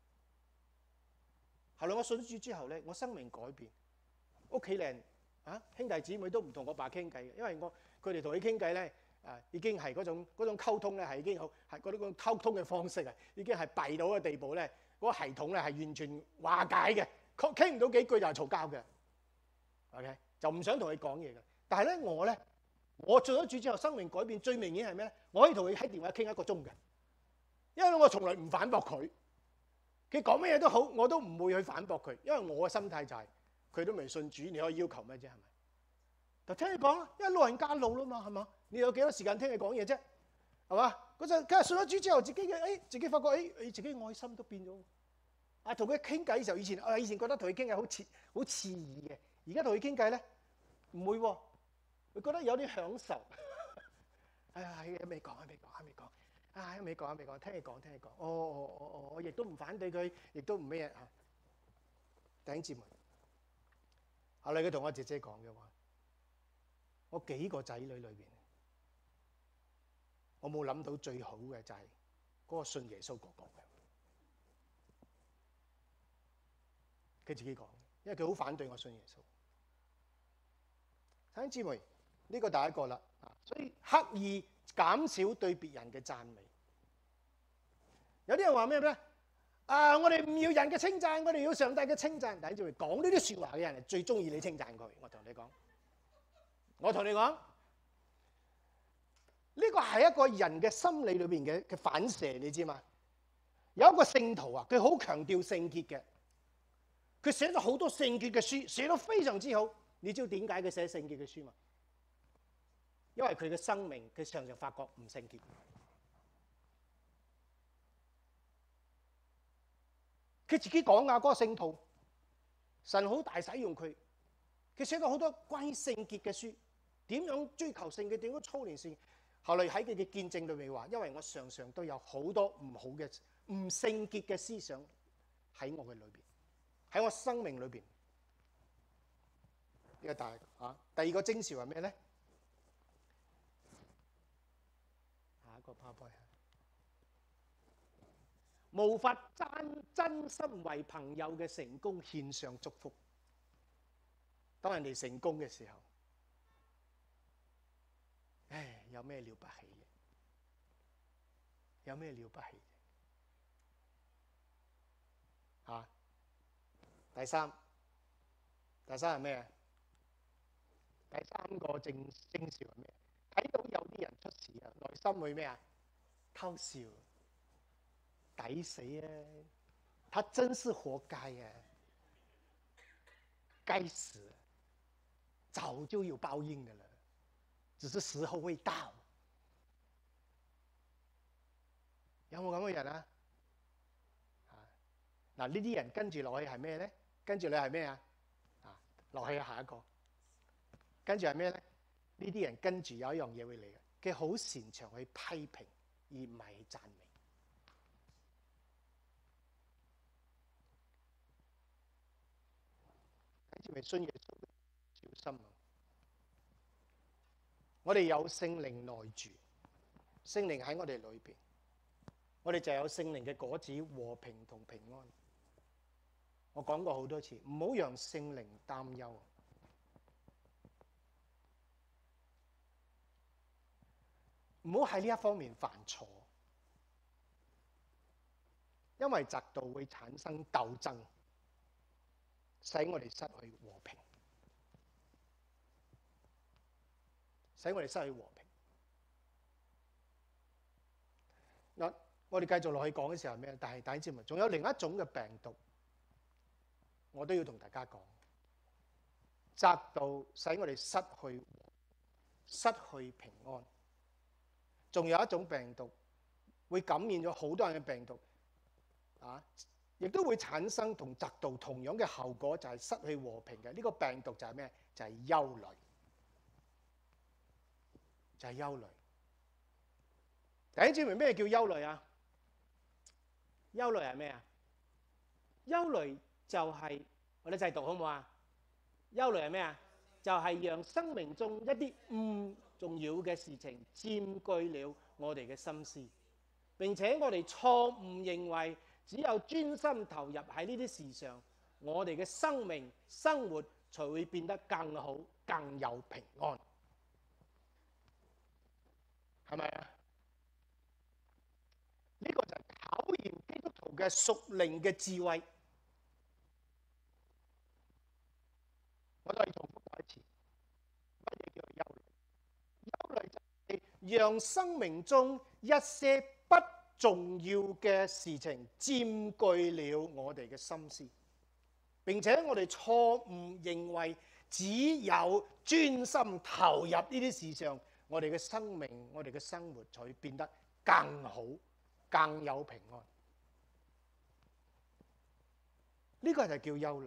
後來我信主之後咧，我生命改變，屋企人啊兄弟姊妹都唔同我爸傾偈嘅，因為我佢哋同佢傾偈咧。啊，已經係嗰種嗰種溝通咧，係已經好係嗰種溝通嘅方式啊，已經係弊到嘅地步咧，嗰個系統咧係完全化解嘅，傾唔到幾句就係嘈交嘅。OK， 就唔想同佢講嘢嘅。但係咧，我咧，我做咗主之後，生命改變最明顯係咩咧？我可以同佢喺電話傾一個鐘嘅，因為我從來唔反駁佢，佢講乜嘢都好，我都唔會去反駁佢，因為我嘅心態就係佢都未信主，你可以要求咩啫？係咪？就聽佢講啦，因為老人家老啦嘛，係嘛？你有幾多時間聽佢講嘢啫？係嘛？嗰陣梗係信咗主之後，自己嘅誒，自己發覺誒，誒自己愛心都變咗。啊，同佢傾偈嘅時候，以前啊，以前覺得同佢傾偈好刺好刺耳嘅，而家同佢傾偈咧，唔會喎，佢覺得有啲享受。哎呀，係未講啊，未講啊，未講啊，未講啊，未講，聽佢講，聽佢講。哦哦哦哦，我亦都唔反對佢，亦都唔咩嘢嚇。弟兄姊妹，後嚟佢同我姐姐講嘅話。我幾個仔女裏邊，我冇諗到最好嘅就係嗰個信耶穌嗰個嘅。佢自己講，因為佢好反對我信耶穌。弟兄姊妹，呢個第一個啦，所以刻意減少對別人嘅讚美。有啲人話咩咧？啊，我哋唔要人嘅稱讚，我哋要上帝嘅稱讚。弟兄姊妹，講呢啲説話嘅人係最中意你稱讚佢。我同你講。我同你講，呢個係一個人嘅心理裏邊嘅嘅反射，你知嘛？有一個聖徒啊，佢好強調聖潔嘅，佢寫咗好多聖潔嘅書，寫得非常之好。你知道點解佢寫聖潔嘅書嘛？因為佢嘅生命，佢常常發覺唔聖潔。佢自己講啊，嗰個聖徒，神好大使用佢，佢寫咗好多關於聖潔嘅書。點樣追求聖潔？點樣操練聖潔？後來喺佢嘅見證裏面話，因為我常常都有好多唔好嘅、唔聖潔嘅思想喺我嘅裏邊，喺我生命裏邊。呢個大啊，第二個徵兆係咩咧？下一個 PowerPoint，無法真真心為朋友嘅成功獻上祝福。當人哋成功嘅時候。唉，有咩了不起嘅？有咩了不起嘅？啊，第三，第三係咩啊？第三個徵徵兆係咩？睇到有啲人出事啊，內心會咩啊？偷笑，抵死啊！他真是活該啊！該死，早就有報應㗎啦。只是時候未到，有冇咁嘅人啊？嗱，呢啲人跟住落去係咩咧？跟住你係咩啊？啊，落去下一個，跟住係咩咧？呢啲人跟住有一樣嘢會嚟嘅，佢好擅長去批評，而唔係去讚美。跟住咪信耶穌，小心啊！我哋有聖靈內住，聖靈喺我哋裏邊，我哋就有聖靈嘅果子，和平同平安。我講過好多次，唔好讓聖靈擔憂，唔好喺呢一方面犯錯，因為嫉妒會產生鬥爭，使我哋失去和平。使我哋失去和平。嗱，我哋繼續落去講嘅時候係咩？但係弟兄姊妹，仲有另一種嘅病毒，我都要同大家講。嫉妒使我哋失去失去平安。仲有一種病毒會感染咗好多人嘅病毒，啊，亦都會產生同嫉妒同樣嘅後果，就係失去和平嘅。呢個病毒就係咩？就係憂慮。就係憂慮。 弟兄姊妹，咩叫憂慮啊？憂慮係咩啊？憂慮就係、是、我哋一齊讀好唔好啊？憂慮係咩啊？就係、是、讓生命中一啲唔重要嘅事情佔據了我哋嘅心思，並且我哋錯誤認為只有專心投入喺呢啲事上，我哋嘅生命生活才會變得更好、更有平安，係咪啊？呢、這個就係考驗基督徒嘅屬靈嘅智慧。我再重複一次，乜嘢叫做憂慮？憂慮就係讓生命中一些不重要嘅事情佔據了我哋嘅心思，並且我哋錯誤認為只有專心投入呢啲事上，我哋嘅生命、我哋嘅生活才會變得更好、更有平安。呢個就叫憂慮。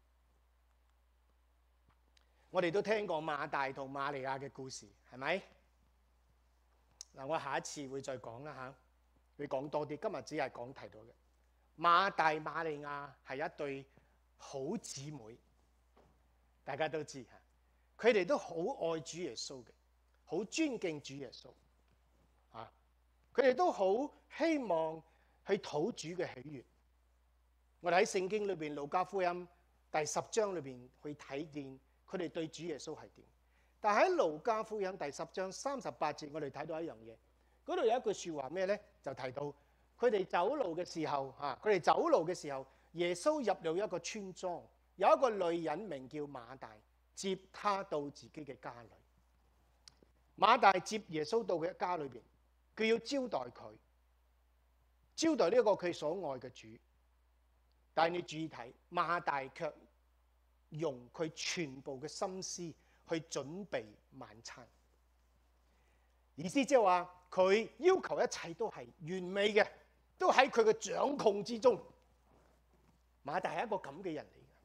我哋都聽過馬大同馬利亞嘅故事，係咪？嗱，我下一次會再講啦嚇，會講多啲。今日只係講提到嘅馬大馬利亞係一對好姊妹，大家都知嚇。佢哋都好愛主耶穌嘅，好尊敬主耶穌啊！佢哋都好希望去討主嘅喜悅。我哋喺聖經裏邊《路加福音》第十章裏邊去睇見。佢哋對主耶穌係點？但喺路加福音第十章三十八節，我哋睇到一樣嘢。嗰度有一句説話咩咧？就提到佢哋走路嘅時候，嚇佢哋走路嘅時候，耶穌入了一個村莊，有一個女人名叫馬大，接他到自己嘅家裏。馬大接耶穌到嘅家裏邊，佢要招待佢，招待呢一個佢所愛嘅主。但係你注意睇，馬大卻用佢全部嘅心思去準備晚餐，意思即係話佢要求一切都係完美嘅，都喺佢嘅掌控之中。馬大係一個咁嘅人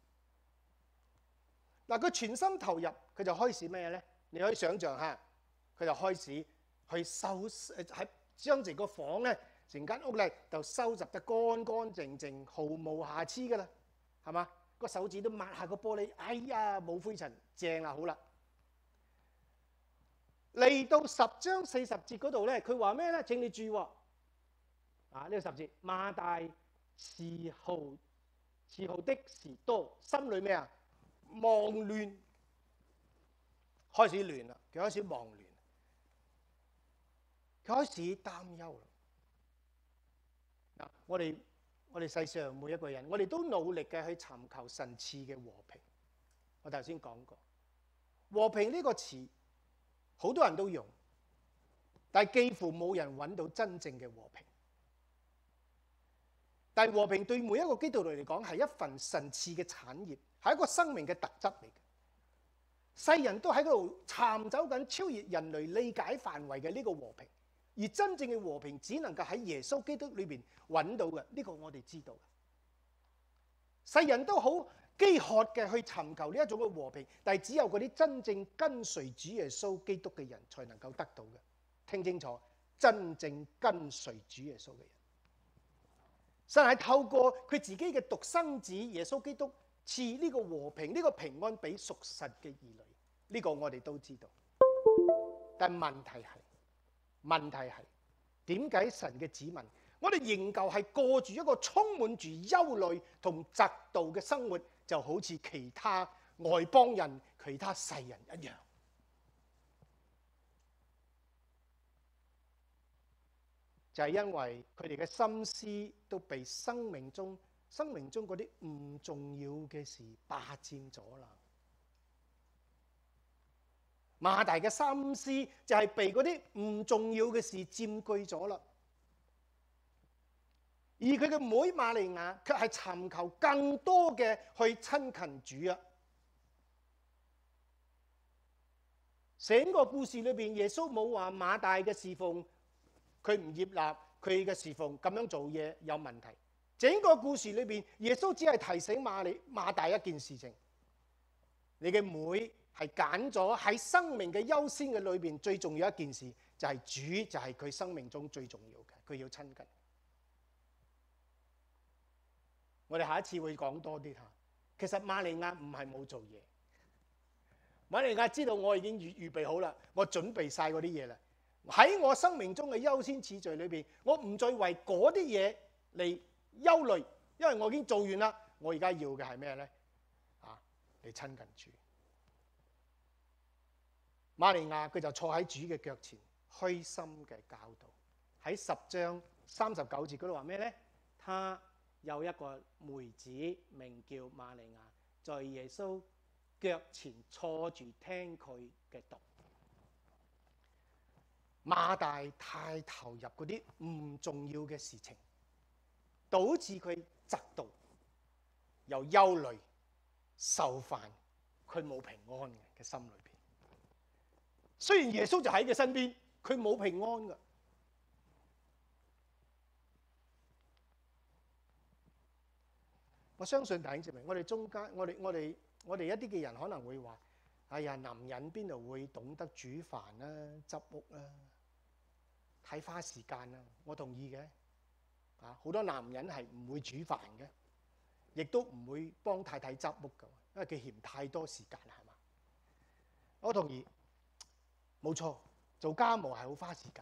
嚟嘅。嗱，佢全心投入，佢就開始咩咧？你可以想象下，佢就開始去收喺將成個房咧，成間屋咧就收拾得乾乾淨淨，毫無瑕疵噶啦，係嘛？個手指都抹下個玻璃，哎呀冇灰塵，正啦，好啦。嚟到十章四十節嗰度咧，佢話咩咧？請你注意喎，啊呢個十節，馬大伺候伺候的事多，心裏咩啊？忙亂，開始亂啦，佢開始忙亂，佢開始擔憂啦。嗱，我哋。我哋世上每一個人，我哋都努力嘅去尋求神賜嘅和平。我頭先講過，和平呢個詞好多人都用，但係幾乎冇人揾到真正嘅和平。但係和平對每一個基督徒嚟講係一份神賜嘅產業，係一個生命嘅特質嚟嘅。世人都喺嗰度尋找緊超越人類理解範圍嘅呢個和平。而真正嘅和平只能夠喺耶穌基督裏邊揾到嘅，呢個我哋知道。世人都好飢渴嘅去尋求呢一種嘅和平，但係只有嗰啲真正跟隨主耶穌基督嘅人才能夠得到嘅。聽清楚，真正跟隨主耶穌嘅人，神係透過佢自己嘅獨生子耶穌基督賜呢個和平、呢個平安俾屬實嘅兒女。呢個我哋都知道，但問題係。問題係點解神嘅子民，我哋仍舊係過住一個充滿住憂慮同嫉妒嘅生活，就好似其他外邦人、其他世人一樣。就係因為佢哋嘅心思都被生命中、生命中嗰啲唔重要嘅事霸佔咗啦。馬大嘅心思就係被嗰啲唔重要嘅事佔據咗啦，而佢嘅妹瑪利亞卻係尋求更多嘅去親近主啊！整個故事裏邊，耶穌冇話馬大嘅侍奉佢唔接納，佢嘅侍奉咁樣做嘢有問題。整個故事裏邊，耶穌只係提醒馬利馬大一件事情：你嘅妹係揀咗喺生命嘅優先嘅裏邊最重要一件事， 就係主就係佢生命中最重要嘅，佢要親近。我哋下一次會講多啲嚇。其實瑪利亞唔係冇做嘢，瑪利亞知道我已經預預備好啦，我準備晒嗰啲嘢啦。喺我生命中嘅優先次序裏邊，我唔再為嗰啲嘢嚟憂慮，因為我已經做完啦。我而家要嘅係咩咧？啊，嚟親近主。瑪利亞佢就坐喺主嘅腳前，虛心嘅教導。喺十章三十九節嗰度話咩咧？他有一個妹子名叫瑪利亞，在耶穌腳前坐住聽佢嘅道。馬大太投入嗰啲唔重要嘅事情，導致佢嫉妒、又憂慮、受煩，佢冇平安嘅嘅心裏邊。雖然耶穌就喺佢身邊，佢冇平安噶。我相信弟兄姊妹，我哋中間，我哋我哋我哋一啲嘅人可能會話：哎呀，男人邊度會懂得煮飯啦、執屋啦、睇花時間啦？我同意嘅。啊，好多男人係唔會煮飯嘅，亦都唔會幫太太執屋噶，因為佢嫌太多時間，係嘛？我同意，冇錯，做家務係好花時間，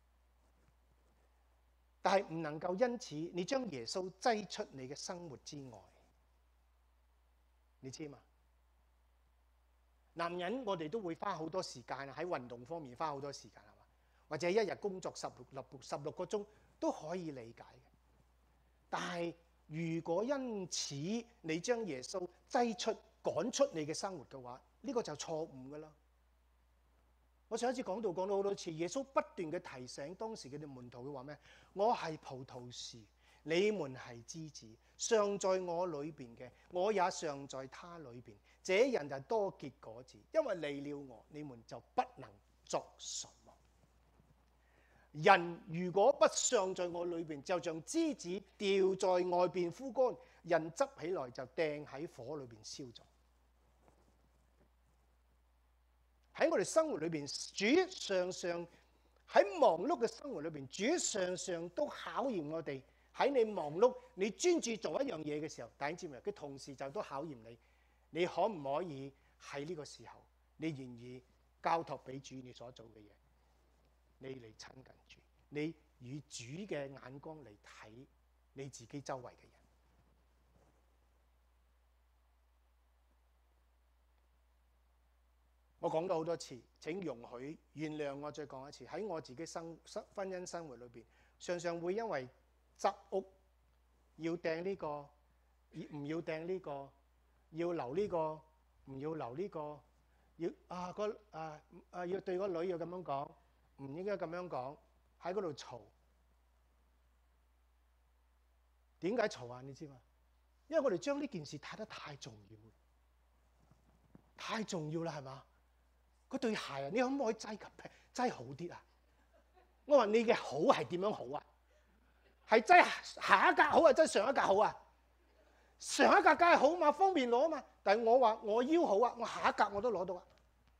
但係唔能夠因此你將耶穌擠出你嘅生活之外，你知嘛？男人我哋都會花好多時間喺運動方面花好多時間，係嘛？或者一日工作十六六十六個鐘都可以理解嘅。但係如果因此你將耶穌擠出趕出你嘅生活嘅話，呢個就錯誤㗎啦。我上一次講到講到好多次，耶穌不斷嘅提醒當時佢哋門徒，佢話咩？我係葡萄樹，你們係枝子，常在我裏邊嘅，我也常在他裏邊。這人就多結果子，因為離了我，你們就不能作什麼。人如果不常在我裏邊，就像枝子掉在外邊枯乾，人執起來就掟喺火裏邊燒咗。喺我哋生活裏邊，主常常喺忙碌嘅生活裏邊，主常常都考驗我哋。喺你忙碌、你專注做一樣嘢嘅時候，弟兄姊妹，佢同時就都考驗你，你可唔可以喺呢個時候，你願意交託俾主你所做嘅嘢，你嚟親近主，你與主嘅眼光嚟睇你自己周圍嘅人。我講咗好多次，請容許原諒我再講一次。喺我自己生生婚姻生活裏邊，常常會因為執屋要掟呢個，唔要掟呢個，要留呢個，唔要留呢個，要啊個啊啊要對個女要咁樣講，唔應該咁樣講，喺嗰度嘈。點解嘈啊？你知嘛？因為我哋將呢件事睇得太重要，太重要啦，係嘛？嗰對鞋啊，你可唔可以擠及擠好啲啊？我話你嘅好係點樣好啊？係擠下一格好啊，擠上一格好啊？上一格梗係好嘛，方便攞啊嘛。但係我話我腰好啊，我下一格我都攞到啊。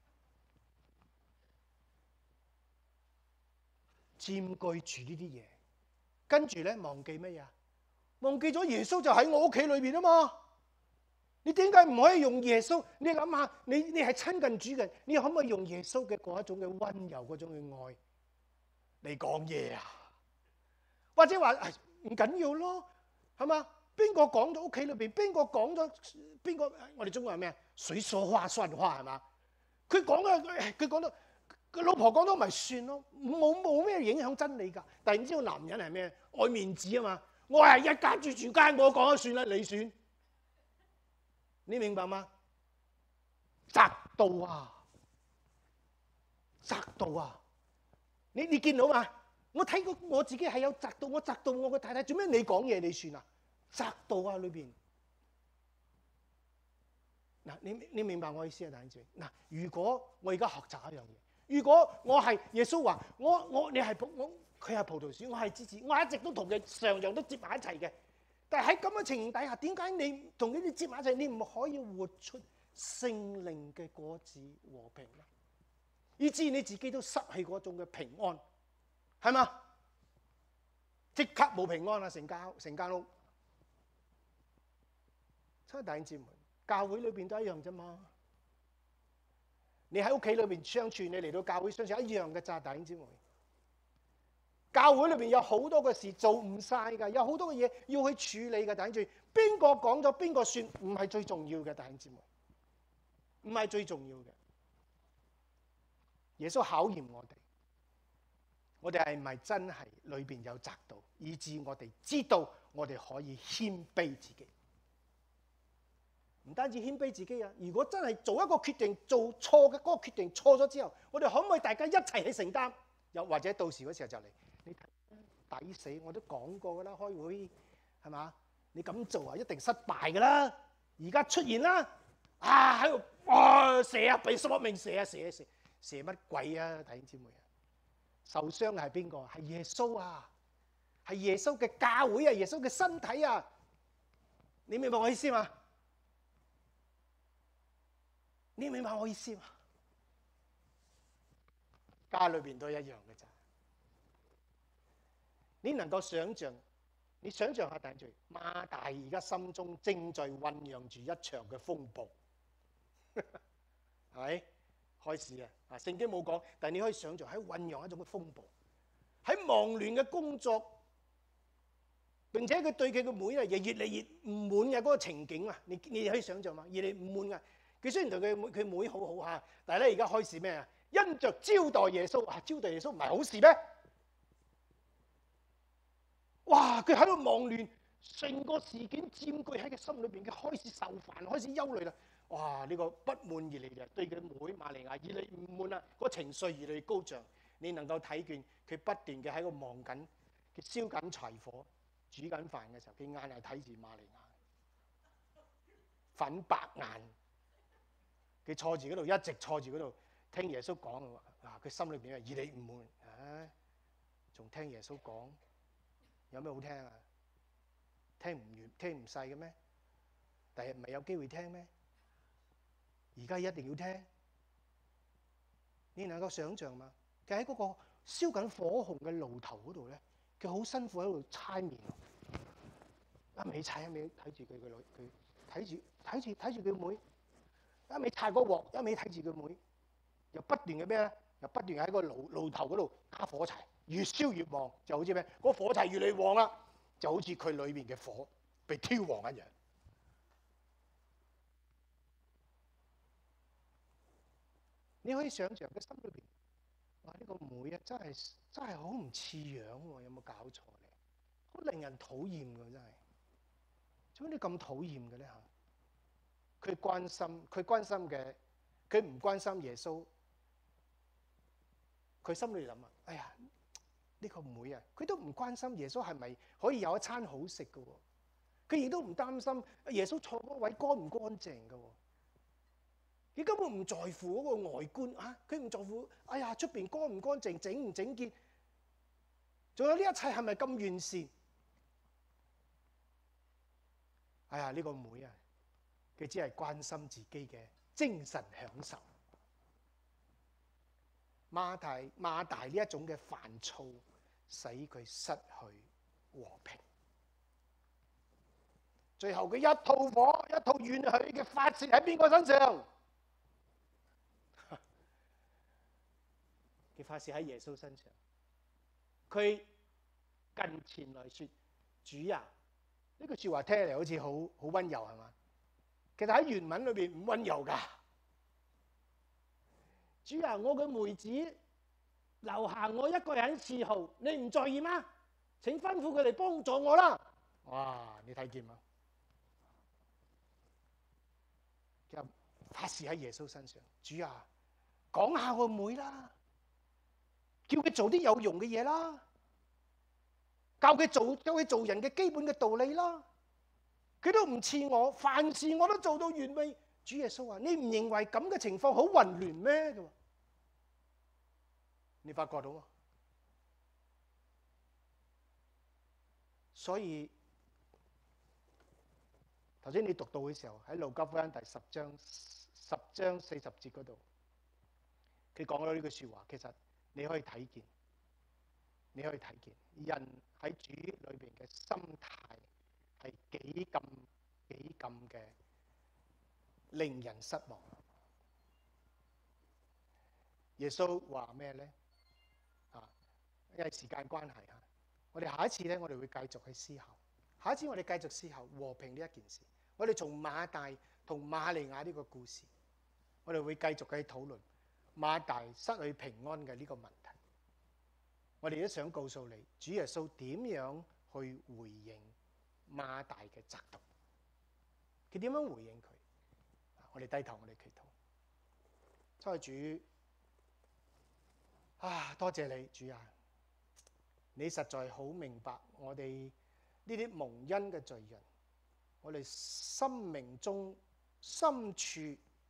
佔據住呢啲嘢，跟住咧忘記乜嘢？忘記咗耶穌就喺我屋企裏邊啊嘛。你點解唔可以用耶穌？你諗下，你你係親近主嘅，你可唔可以用耶穌嘅嗰一種嘅溫柔、嗰種嘅愛嚟講嘢啊？或者話唔緊要咯，係嘛？邊個講咗屋企裏邊？邊個講咗？邊個？我哋中國係咩啊？水說話算話係嘛？佢講嘅，佢講到佢老婆講咗咪算咯，冇冇咩影響真理㗎。但係你知道男人係咩？愛面子啊嘛！我係一家住住間，我講咗算啦，你算。你明白嗎？窄道啊，窄道啊！你你見到嘛？我睇過我自己係有窄道，我窄道我個太太，做咩你講嘢你算啊？窄道啊裏邊。嗱，你你明白我意思啊？弟兄姊妹，嗱，如果我而家學習一樣嘢，如果我係耶穌話，我我你係葡我佢係葡萄樹，我係枝子，我一直都同佢常常都接埋一齊嘅。但係喺咁嘅情形底下，點解你同呢啲接埋一齊，你唔可以活出聖靈嘅果子和平咧？ 以至你自己都失去嗰種嘅平安，係嘛？即刻冇平安啦，成間成間屋。所以弟兄姊妹，教會裏邊都一樣啫嘛。你喺屋企裏邊相處，你嚟到教會相處一樣嘅咋，弟兄姊妹。教會裏邊有好多嘅事做唔晒㗎，有好多嘅嘢要去處理嘅，弟兄姊妹。邊個講咗邊個算，唔係最重要嘅，弟兄姊妹，唔係最重要嘅。耶穌考驗我哋，我哋係唔係真係裏邊有窄道，以致我哋知道我哋可以謙卑自己。唔單止謙卑自己啊！如果真係做一個決定，做錯嘅嗰個決定錯咗之後，我哋可唔可以大家一齊去承擔？又或者到時嗰時候就嚟，你睇抵死，我都講過噶啦，開會係嘛？你咁做啊，一定失敗噶啦！而家出現啦，啊喺度哇射啊，俾十一命射啊射啊射，射乜鬼啊！弟兄姊妹啊，受傷嘅係邊個？係耶穌啊，係耶穌嘅教會啊，耶穌嘅身體啊！你明白我意思嘛？你明白我意思嘛？家裏邊都一樣嘅咋。你能夠想象，你想象下，弟兄姊妹，馬大而家心中正在醖釀住一場嘅風暴，係咪？開始啊！啊，聖經冇講，但係你可以想象喺醖釀一種嘅風暴，喺忙亂嘅工作，並且佢對佢嘅妹啊，亦越嚟越唔滿嘅嗰個情景啊！你你可以想象嘛？越嚟越唔滿啊！佢雖然同佢妹佢妹好好嚇，但係咧而家開始咩啊？因着招待耶穌啊，招待耶穌唔係好事咩？哇！佢喺度忙亂，成個事件佔據喺佢心裏邊，佢開始受煩，開始憂慮啦。哇！呢個不滿而嚟嘅，對佢妹瑪利亞越嚟唔滿啦，個情緒越嚟越高漲。你能夠睇見佢不斷嘅喺度忙緊，佢燒緊柴火，煮緊飯嘅時候，佢眼係睇住瑪利亞，粉白眼。佢坐住嗰度，一直坐住嗰度聽耶穌講嘅喎。嗱，佢心裏邊係越嚟唔滿，唉，仲聽耶穌講，有咩好聽啊？聽唔完，聽唔細嘅咩？第日唔係有機會聽咩？而家一定要聽。你能夠想象嘛？佢喺嗰個燒緊火紅嘅爐頭嗰度咧，佢好辛苦喺度搓麵，一味搓一味睇住佢個女，佢睇住睇住睇住佢妹。一味擦個鑊，一味睇住佢妹，又不斷嘅咩咧？又不斷喺個爐爐頭嗰度加火柴，越燒越旺，就好似咩？嗰個火柴越嚟越旺啦，就好似佢裏邊嘅火被挑旺一樣。你可以想象佢心裏邊，哇！呢個妹啊，真係真係好唔似樣喎，有冇搞錯咧？好令人討厭㗎，真係。做咩你咁討厭嘅咧嚇？佢關心，佢關心嘅，佢唔關心耶穌。佢心裏諗啊，哎呀，呢個妹啊，佢都唔關心耶穌係咪可以有一餐好食嘅喎。佢亦都唔擔心耶穌坐嗰位乾唔乾淨嘅喎。佢根本唔在乎嗰個外觀啊，佢唔在乎，哎呀，出邊乾唔乾淨，整唔整潔，仲有呢一切係咪咁完善？哎呀，呢個妹啊！佢只係關心自己嘅精神享受。馬大馬大呢一種嘅煩躁，使佢失去和平。最後佢一套火，一套怨氣嘅發泄喺邊個身上？佢發泄喺耶穌身上。佢近前來説：主啊！呢句説話聽嚟好似好好溫柔係嘛？其實喺原文裏邊唔溫柔㗎。主啊，我嘅妹子留下我一個人伺候，你唔在意嗎？請吩咐佢嚟幫助我啦！哇！你睇見嗎？就發泄喺耶穌身上。主啊，講下我妹啦，叫佢做啲有用嘅嘢啦，教佢做教佢做人嘅基本嘅道理啦。佢都唔似我，凡事我都做到完美。主耶穌話：你唔認為咁嘅情況好混亂咩？咁，你發覺到嗎？所以頭先你讀到嘅時候，喺路加福音第十章十章四十節嗰度， 佢講咗呢句説話，其實你可以睇見，你可以睇見人喺主裏邊嘅心態係幾咁幾咁嘅令人失望。耶穌話咩咧？啊，因為時間關係啊，我哋下一次咧，我哋會繼續去思考。下一次我哋繼續思考和平呢一件事。我哋從馬大同瑪利亞呢個故事，我哋會繼續去討論馬大失去平安嘅呢個問題。我哋都想告訴你，主耶穌點樣去回應馬大嘅責備。佢點樣回應佢？我哋低頭，我哋祈禱。多謝主啊！多謝你，主啊！你實在好明白我哋呢啲蒙恩嘅罪人，我哋生命中深處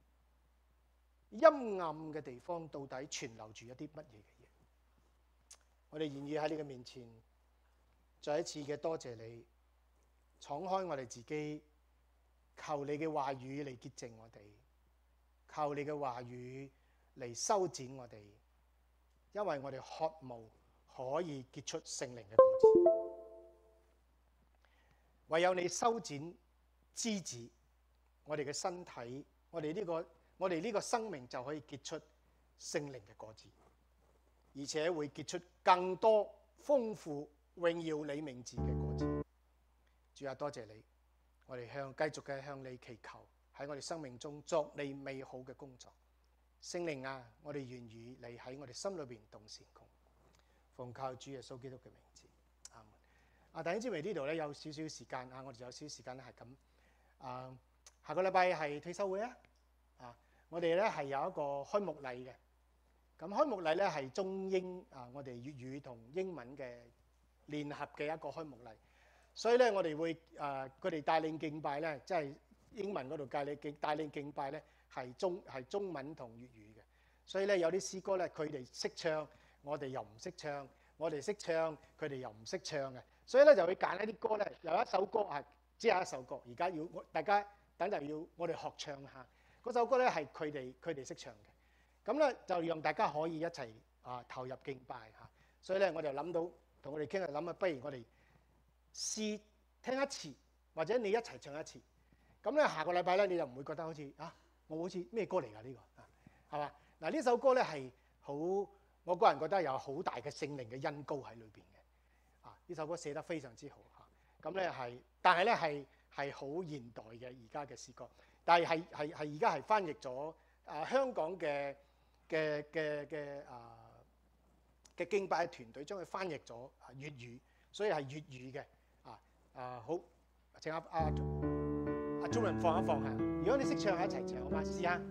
陰暗嘅地方，到底存留住一啲乜嘢嘅嘢？我哋願意喺你嘅面前，再一次嘅多謝你，敞開我哋自己，求你嘅話語嚟潔淨我哋，求你嘅話語嚟修剪我哋，因為我哋渴慕可以結出聖靈嘅果子。唯有你修剪枝子，我哋嘅身體，我哋呢個我哋呢個生命就可以結出聖靈嘅果子，而且會結出更多豐富榮耀你名字嘅果子。主啊，多謝你，我哋向繼續嘅向你祈求，喺我哋生命中作你美好嘅工作。聖靈啊，我哋願意你喺我哋心裏邊動善工，奉靠主耶穌基督嘅名字，阿門。啊，弟兄姊妹，呢度咧有少少時間啊，我哋有少少時間咧係咁啊。下個禮拜係退休會啊，啊，我哋咧係有一個開幕禮嘅。咁開幕禮咧係中英啊，我哋粵語同英文嘅聯合嘅一個開幕禮，所以咧我哋會啊，佢哋帶領敬拜咧，即係英文嗰度帶領敬帶領敬拜咧。係中係中文同粵語嘅，所以咧有啲詩歌咧，佢哋識唱，我哋又唔識唱；我哋識唱，佢哋又唔識唱嘅，所以咧就會揀一啲歌咧。有一首歌係只係一首歌，而家要大家等陣要我哋學唱下嗰首歌咧，係佢哋佢哋識唱嘅。咁咧就讓大家可以一齊啊投入敬拜嚇。所以咧我就諗到同我哋傾下諗啊，不如我哋試聽一次，或者你一齊唱一次。咁咧下個禮拜咧你就唔會覺得好似啊〜我好似咩歌嚟㗎呢個啊，係嘛？嗱呢首歌咧係好，我個人覺得有好大嘅聖靈嘅恩膏喺裏邊嘅。啊，呢首歌寫得非常之好嚇。咁咧係，但係咧係係好現代嘅而家嘅詩歌，但係係係係而家係翻譯咗啊香港嘅嘅嘅嘅啊嘅敬拜團隊將佢翻譯咗啊粵語，所以係粵語嘅。啊啊好，請阿阿阿中文放一放下。如果你識唱，一齊唱好嘛？試下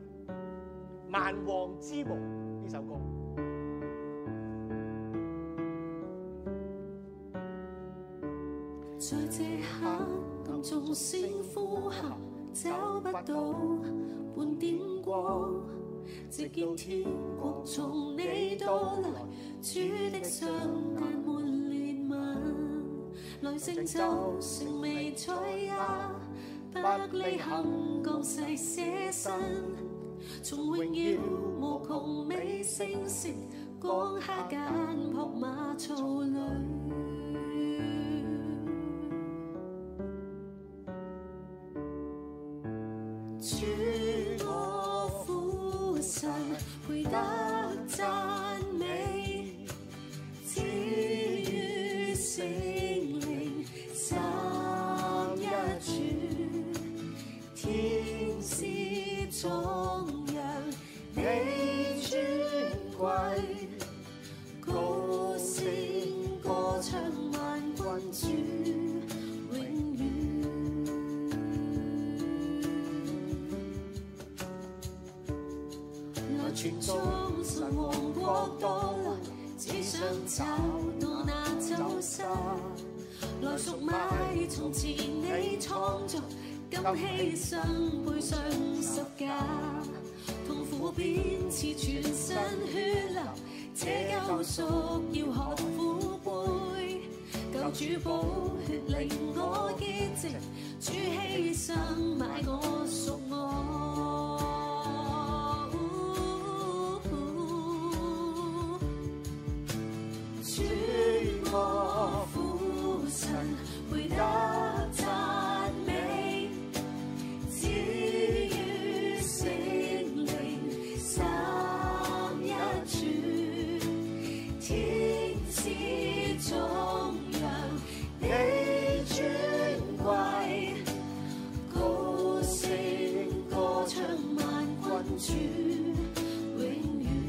《萬王之王》呢首歌。 在這刻暗中聲呼喊，找不到半點光，直見天國從你到來，主的雙眼滿憐憫，來成就成彌賽亞。百里行降世捨身，從榮耀無窮美聲聲，降下簡樸馬槽裏。主我父神配得讚美，至於聖靈三一主。天使頌揚你尊貴，高聲歌唱萬軍主永遠。來傳頌神王國到來，只想找到那走失，來贖買從前你創造。今犧牲背上十架，痛苦鞭刺全身血流，這救贖要喝苦杯，救主寶血令我潔淨，主犧牲買我贖我。 主永遠。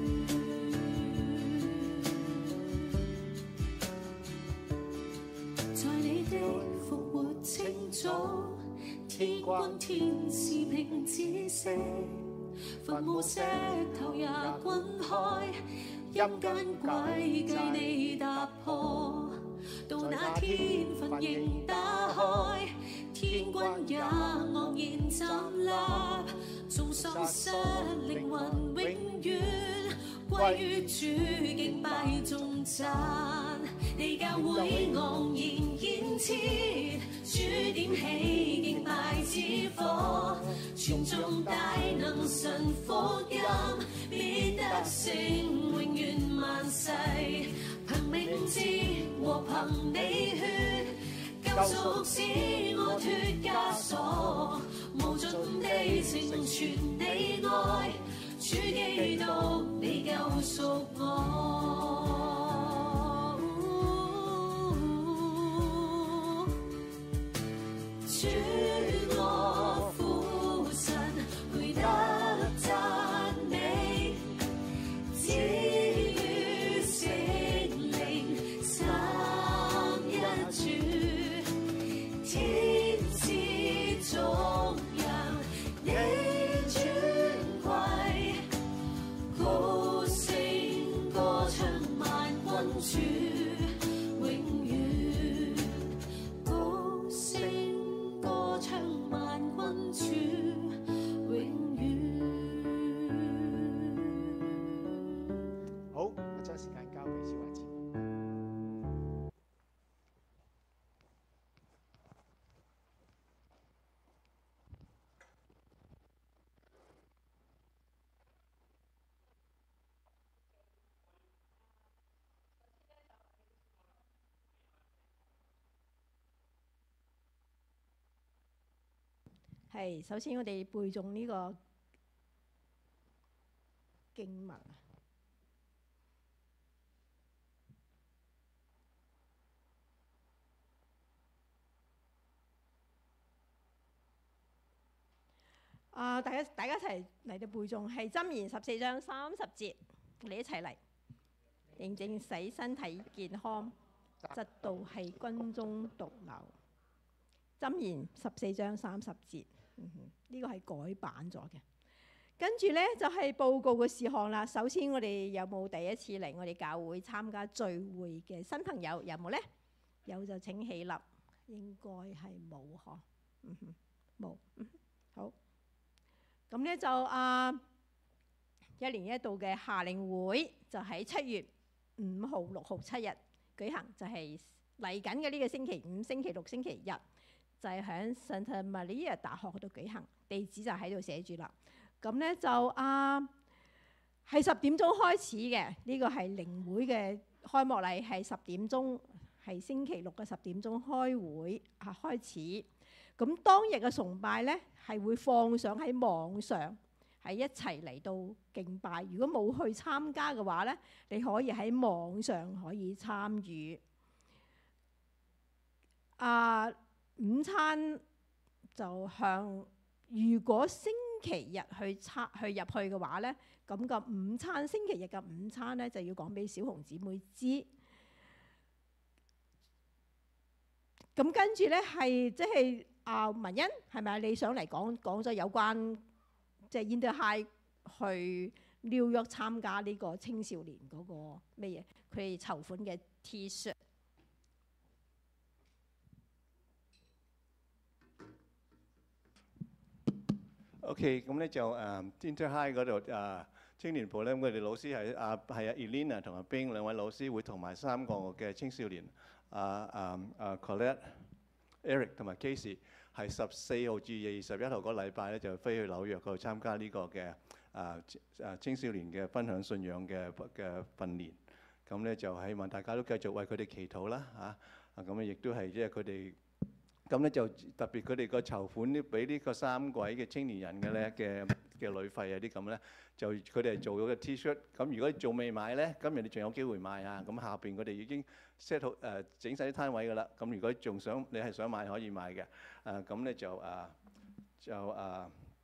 在你的復活清早，天光天使平止息，墳墓石頭也滾開，陰間詭計你打破。到那天墳仍打開，天軍也昂然站立，眾喪失靈魂永遠歸於主敬拜頌讚。你教會昂然建設，主點起敬拜之火，傳頌大能神福音，必得勝永遠萬世。憑名字和憑你血，救贖使我脫枷鎖，無盡地成全你愛，主基督你救贖我。主我父神配得讚美，子與聖靈三一主，天使眾人你尊貴，高聲歌唱萬軍主。 係，首先我哋背誦呢個經文啊！大家大家一齊嚟到背誦，係箴言十四章三十節，我哋一齊嚟，認證使身體健康，直到係軍中毒瘤。箴言十四章三十節。嗯哼，呢個係改版咗嘅。跟住呢，就係、是、報告嘅事項啦。首先我哋有冇第一次嚟我哋教會參加聚會嘅新朋友？有冇呢？有就請起立。應該係冇嗬。嗯哼，冇。嗯哼，好。咁呢，就啊一年一度嘅夏令會就喺七月五號、六號七日舉行，就係嚟緊嘅呢個星期五、星期六、星期日。就係喺 Santa Maria 大學嗰度舉行，地址就喺度寫住啦。咁咧就啊係十點鐘開始嘅，呢、這個係靈會嘅開幕禮，係十點鐘，係星期六嘅十點鐘開會啊開始。咁當日嘅崇拜咧係會放上喺網上，係一齊嚟到敬拜。如果冇去參加嘅話咧，你可以喺網上可以參與。啊！午餐就向，如果星期日去參去入去嘅話咧，咁個午餐星期日嘅午餐咧就要講俾小紅姊妹知。咁跟住咧係即係啊文欣係咪你想嚟講講咗有關即係 Inter High 去 New York 參加呢個青少年嗰個咩嘢？佢哋籌款嘅 T-shirt。 OK， 咁咧就誒 Inter High 嗰度誒青年部咧，我哋老師係啊係啊 Elena 同阿 Bing 兩位老師會同埋三個嘅青少年啊啊啊 Colette、Eric 同埋 Casey 係十四號至二十一號嗰禮拜咧就飛去紐約嗰度參加呢個嘅啊啊青少年嘅分享信仰嘅嘅訓練。咁咧就希望大家都繼續為佢哋祈禱啦嚇。啊咁啊亦都係即係佢哋。咁咧就特別佢哋個籌款呢，俾呢個三位嘅青年人嘅咧嘅嘅旅費啊啲咁咧，就佢哋係做咗個 T-shirt。咁如果仲未買咧，今日你仲有機會買啊！咁下邊佢哋已經 set 好誒整晒啲攤位㗎啦。咁如果仲想你係想買可以買嘅。誒咁咧就誒就誒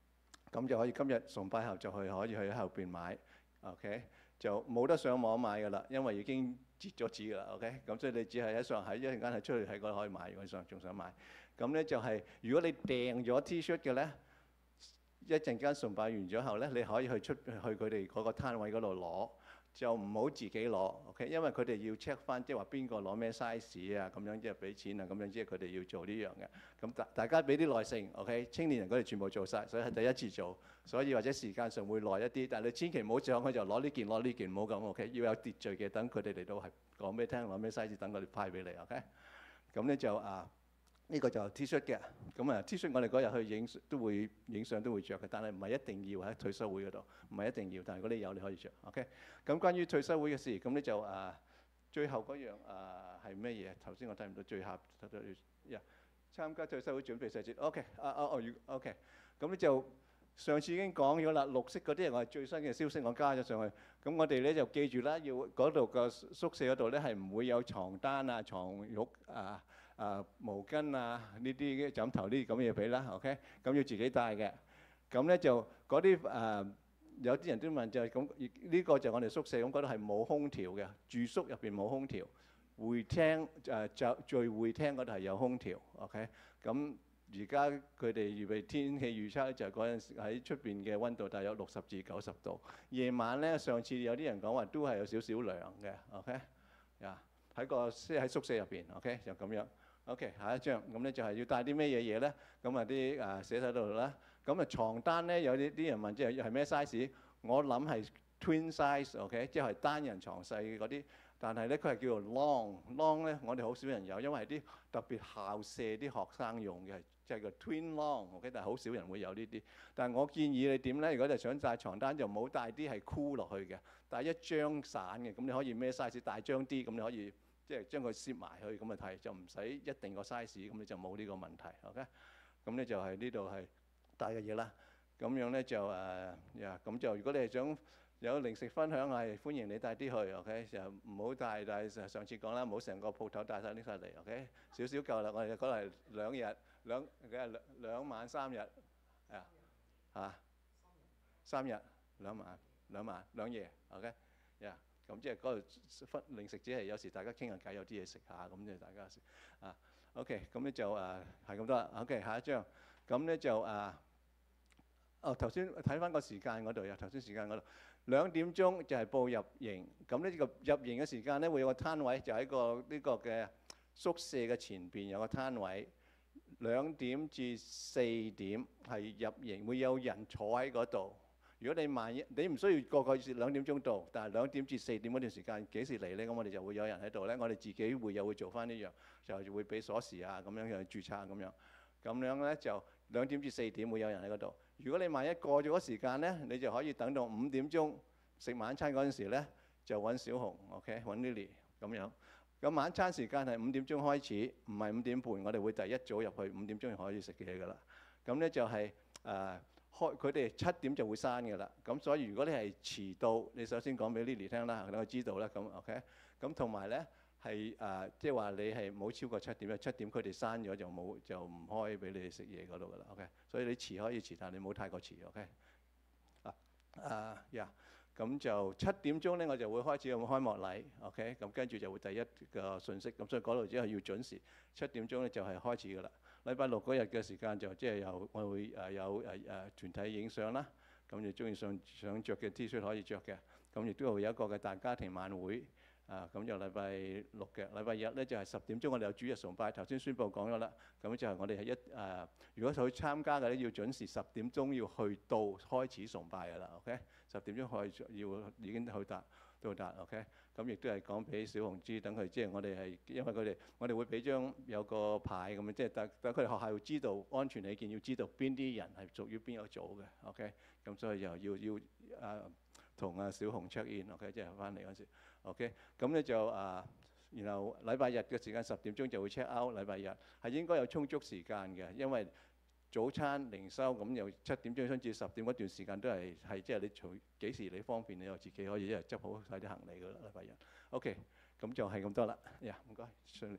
咁就可以今日崇拜後就去可以去後邊買 ，OK， 就冇得上網買㗎啦，因為已經截咗紙㗎啦 ，OK， 咁所以你只係喺上喺一陣間係出去喺嗰度可以買，如果上仲想買，咁咧就係、是、如果你訂咗 T-shirt 嘅咧，一陣間崇拜完咗後咧，你可以去出去佢哋嗰個攤位嗰度攞。就唔好自己攞 ，OK， 因為佢哋要 check 翻，即係話邊個攞咩 size 啊，咁樣即係俾錢啊，咁樣即係佢哋要做呢樣嘅。咁大大家俾啲耐性 ，OK， 青年人佢哋全部做晒，所以係第一次做，所以或者時間上會耐一啲。但係你千祈唔好上去就攞呢件攞呢件，唔好咁 OK， 要有秩序嘅，等佢哋嚟到係講俾你聽，攞咩 size，等佢哋派俾你 ，OK。咁咧就啊。呢個就 T-shirt 嘅，咁啊 T-shirt 我哋嗰日去影都會影相都會着嘅，但係唔係一定要喺退休會嗰度，唔係一定要，但係如果你有你可以着 OK。咁關於退休會嘅事，咁咧就啊最後嗰樣啊係咩嘢？頭先我睇唔到最後睇到呀，參加退休會準備細節 OK 啊啊哦 OK， 咁咧就上次已經講咗啦，綠色嗰啲係我係最新嘅消息，我加咗上去。咁我哋咧就記住啦，要嗰度個宿舍嗰度咧係唔會有床單啊、床褥啊。啊毛巾啊呢啲嘅枕頭呢啲咁嘅嘢俾啦 ，OK， 咁要自己帶嘅。咁咧就嗰啲誒有啲人都問就係咁，呢個就我哋宿舍咁嗰度係冇空調嘅，住宿入邊冇空調，會廳誒就聚會廳嗰度係有空調 ，OK。咁而家佢哋預備天氣預測就係嗰陣時喺出邊嘅温度大約六十至九十度，夜晚咧上次有啲人講話都係有少少涼嘅 ，OK， 呀喺個即係喺宿舍入邊 ，OK 就咁樣。OK， 下一張咁咧就係要帶啲咩嘢嘢咧？咁啊啲誒寫喺度啦。咁啊床單咧有啲啲人問即係係咩 size？我諗係 twin size，OK， 即係單人床細嗰啲。但係咧佢係叫做 long，long 咧我哋好少人有，因為係啲特別校舍啲學生用嘅，即係個 twin long，OK， 但係好少人會有呢啲。但係我建議你點咧？如果你想帶床單就唔好帶啲係箍落去嘅，帶一張散嘅，咁你可以咩 size 大張啲，咁你可以。即係將佢攝埋去咁啊睇，就唔使一定個 size，咁你就冇呢個問題 ，OK？ 咁咧就係呢度係帶嘅嘢啦。咁樣咧就誒呀，咁就如果你係想有零食分享，係歡迎你帶啲去 ，OK？ 就唔好帶，但係上次講啦，唔好成個鋪頭帶曬拎曬嚟 ，OK？ 少少夠啦，我哋嗰嚟兩日兩兩兩晚三日啊嚇三日兩晚兩晚兩夜 ，OK？ 呀。咁即係嗰度分零食，只係有時大家傾下偈，有啲嘢食下咁，即係大家啊 OK， 咁咧就誒係咁多啦。OK， 下一張咁咧就誒哦頭先睇翻個時間嗰度啊，頭先時間嗰度兩點鐘就係報入營。咁呢個入營嘅時間咧會有個攤位，就喺個呢個嘅宿舍嘅前邊有個攤位。兩點至四點係入營，會有人坐喺嗰度。如果你萬一你唔需要個個兩點鐘到，但係兩點至四點嗰段時間幾時嚟咧？咁我哋就會有人喺度咧。我哋自己會有會做翻呢樣，就會俾鎖匙啊咁樣去註冊咁樣。咁樣咧就兩點至四點會有人喺嗰度。如果你萬一過咗嗰時間咧，你就可以等到五點鐘食晚餐嗰陣時咧，就揾小紅 ，OK， 揾 Lily 咁樣。咁晚餐時間係五點鐘開始，唔係五點半。我哋會第一組入去，五點鐘就可以食嘢㗎啦。咁咧就係、是、誒。呃開佢哋七點就會閂嘅啦，咁所以如果你係遲到，你首先講俾 Lily 聽啦，等佢知道啦，咁 OK。咁同埋咧係誒，即係話你係冇超過七點，七點佢哋閂咗就冇就唔開俾你哋食嘢嗰度噶啦 OK。所以你遲可以遲，但係你唔好太過遲 OK。啊啊呀，咁就七點鐘咧，我就會開始有開幕禮 OK。咁跟住就會第一個信息，咁所以嗰度只係要準時七點鐘咧就係開始噶啦。禮拜六嗰日嘅時間就即係有我會誒有誒誒團體影相啦，咁你中意想想著嘅 T-shirt 可以着嘅，咁亦都會有一個嘅大家庭晚會，啊咁就禮拜六嘅，禮拜日咧就係十點鐘我哋有主日崇拜，頭先宣佈講咗啦，咁就係我哋係一誒，如果去參加嘅咧要準時十點鐘要去到開始崇拜㗎啦 ，OK， 十點鐘可以要已經去達到達 OK。咁亦都係講俾小紅知，等佢即係我哋係因為佢哋，我哋會俾張有個牌咁樣，即係等等佢哋學校要知道安全起見，要知道邊啲人係屬於邊個組嘅 ，OK。咁所以又要要啊同阿小紅 check in，OK， 即係翻嚟嗰時 ，OK。咁咧就啊，然後禮拜日嘅時間十點鐘就會 check out，禮拜日係應該有充足時間嘅，因為早餐零收咁由七點鐘至十點嗰段時間都係係即係你隨幾時你方便你又自己可以一日執好晒啲行李㗎啦，禮拜日。OK， 咁就係咁多啦。呀，唔該，順利。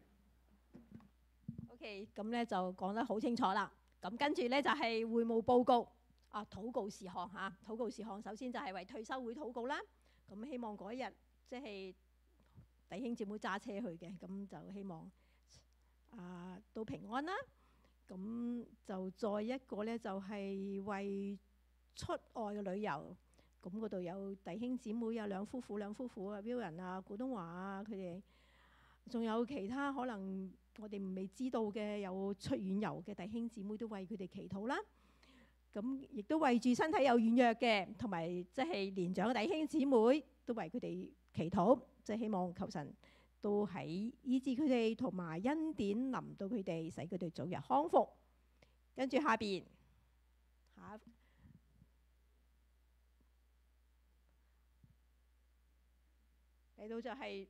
OK，咁咧就講得好清楚啦。咁跟住咧就係會務報告。 啊禱告事項嚇，禱告事項首先就係為退休會禱告啦。咁希望嗰一日即係弟兄姊妹揸車去嘅，咁就希望啊都平安啦。咁就再一個咧，就係為出外嘅旅遊。咁嗰度有弟兄姊妹啊，兩夫婦兩夫婦啊 William 啊、古東華啊，佢哋仲有其他可能我哋未知道嘅，有出遠遊嘅弟兄姊妹都為佢哋祈禱啦。咁亦都為住身體有軟弱嘅，同埋即係年長嘅弟兄姊妹，都為佢哋祈禱，即係希望求神都喺醫治佢哋，同埋恩典臨到佢哋，使佢哋早日康復。跟住下邊下嚟到就係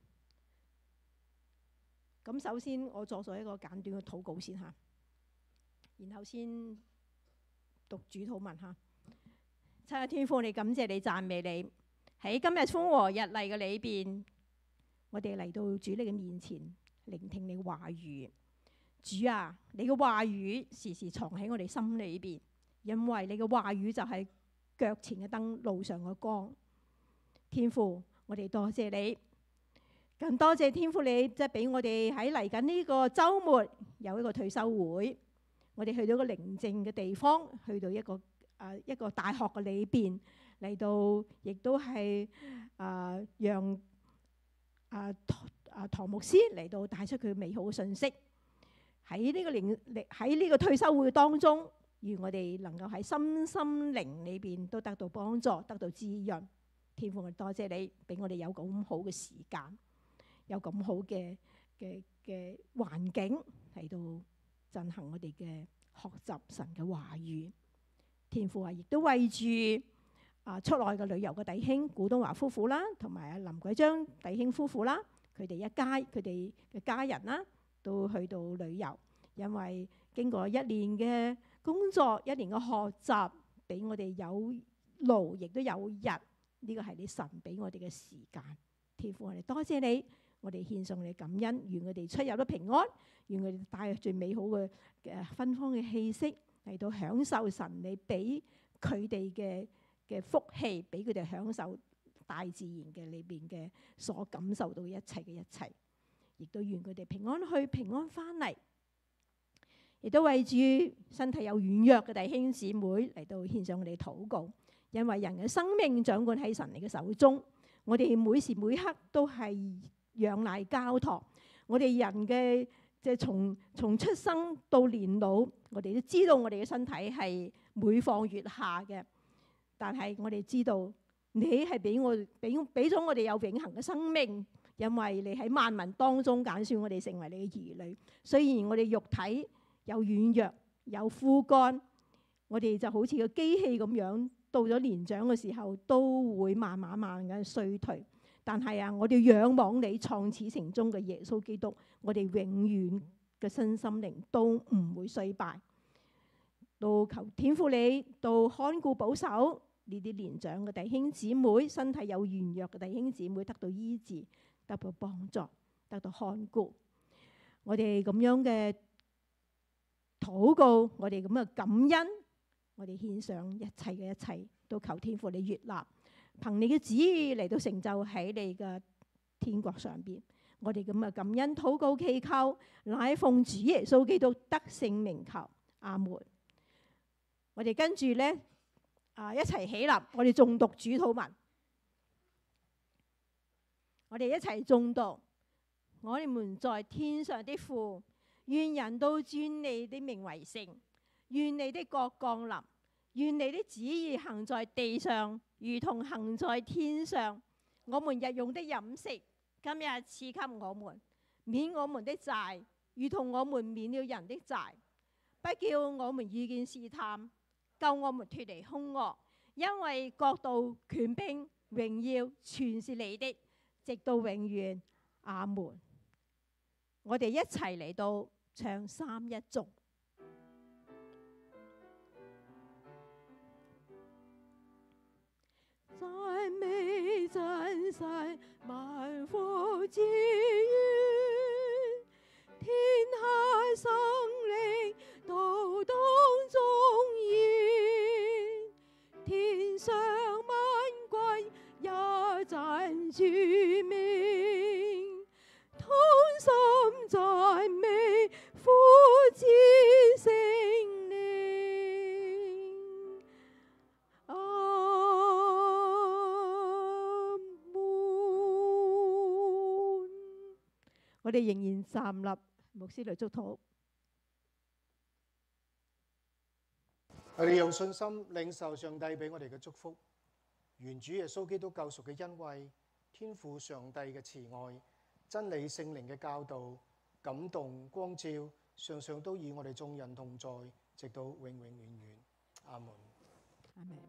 咁，首先我作咗一個簡短嘅禱告先嚇，然後先讀主禱文嚇。親愛天父，我哋感謝你，讚美你，喺今日風和日麗嘅裏邊，我哋嚟到主你嘅面前，聆聽你嘅話語。主啊，你嘅話語時時藏喺我哋心裏邊，因為你嘅話語就係腳前嘅燈，路上嘅光。天父，我哋多謝你，更多謝天父你，即係俾我哋喺嚟緊呢個週末有一個退休會。我哋去到一個寧靜嘅地方，去到一個啊、呃、一個大學嘅裏邊嚟到，亦都係啊、呃、讓啊啊唐牧師嚟到帶出佢美好嘅信息。喺呢個靈喺呢個退休會當中，願我哋能夠喺心心靈裏邊都得到幫助，得到滋潤。天父，我多謝你俾我哋有咁好嘅時間，有咁好嘅嘅嘅環境嚟到進行我哋嘅學習神嘅話語。天父啊，亦都為住啊出外嘅旅遊嘅弟兄古東華夫婦啦，同埋啊林貴章弟兄夫婦啦，佢哋一家佢哋嘅家人啦，都去到旅遊。因為經過一年嘅工作，一年嘅學習，俾我哋有勞亦都有日，呢個係你神俾我哋嘅時間。天父，我哋多謝你，我哋獻上你感恩，願我哋出入都平安，願我哋帶入最美好嘅嘅芬芳嘅氣息嚟到享受神你俾佢哋嘅嘅福氣，俾佢哋享受大自然嘅裏邊嘅所感受到一切嘅一切，亦都願佢哋平安去平安翻嚟，亦都為住身體有軟弱嘅弟兄姊妹嚟到獻上我哋禱告。因為人嘅生命掌管喺神你嘅手中，我哋每時每刻都係仰賴交託。我哋人嘅即係從從出生到年老，我哋都知道我哋嘅身體係每況愈下嘅。但係我哋知道你係俾我俾俾咗我哋有永恆嘅生命，因為你喺萬民當中揀選我哋成為你嘅兒女。雖然我哋肉體有軟弱有枯乾，我哋就好似個機器咁樣。到咗年長嘅時候，都會慢慢慢慢衰退。但係啊，我哋仰望你創始成終嘅耶穌基督，我哋永遠嘅身心靈都唔會衰敗。到求天父你到看顧保守呢啲年長嘅弟兄姊妹，身體有軟弱嘅弟兄姊妹得到醫治，得到幫助，得到看顧。我哋咁樣嘅禱告，我哋咁嘅感恩。我哋獻上一切嘅一切，都求天父你悅納，憑你嘅旨意嚟到成就喺你嘅天國上邊。我哋咁嘅感恩禱告祈求，乃奉主耶穌基督得勝名求，阿門。我哋跟住咧啊，一齊起立，我哋誦讀主禱文。我哋一齊誦讀。我哋們在天上的父，願人都尊你的名為聖。願你的國降臨，願你的旨意行在地上，如同行在天上。我們日用的飲食，今日賜給我們，免我們的債，如同我們免了人的債。不叫我們遇見試探，救我們脫離兇惡。因為國度、權柄、榮耀，全是你的，直到永遠。阿門。我哋一齊嚟到唱三一頌。 讚美真世萬福之源，天下生靈都當中現。 主名，同心讚美父子聖靈。阿門。我哋仍然站立，牧師嚟祝禱。 我哋用信心領受上帝俾我哋嘅祝福，願主耶穌基督救贖嘅恩惠、天父上帝嘅慈愛、真理聖靈嘅教導、感動光照，常常都與我哋眾人同在，直到永永遠遠。阿門。 阿門。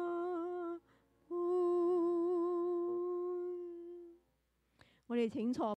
我哋請坐。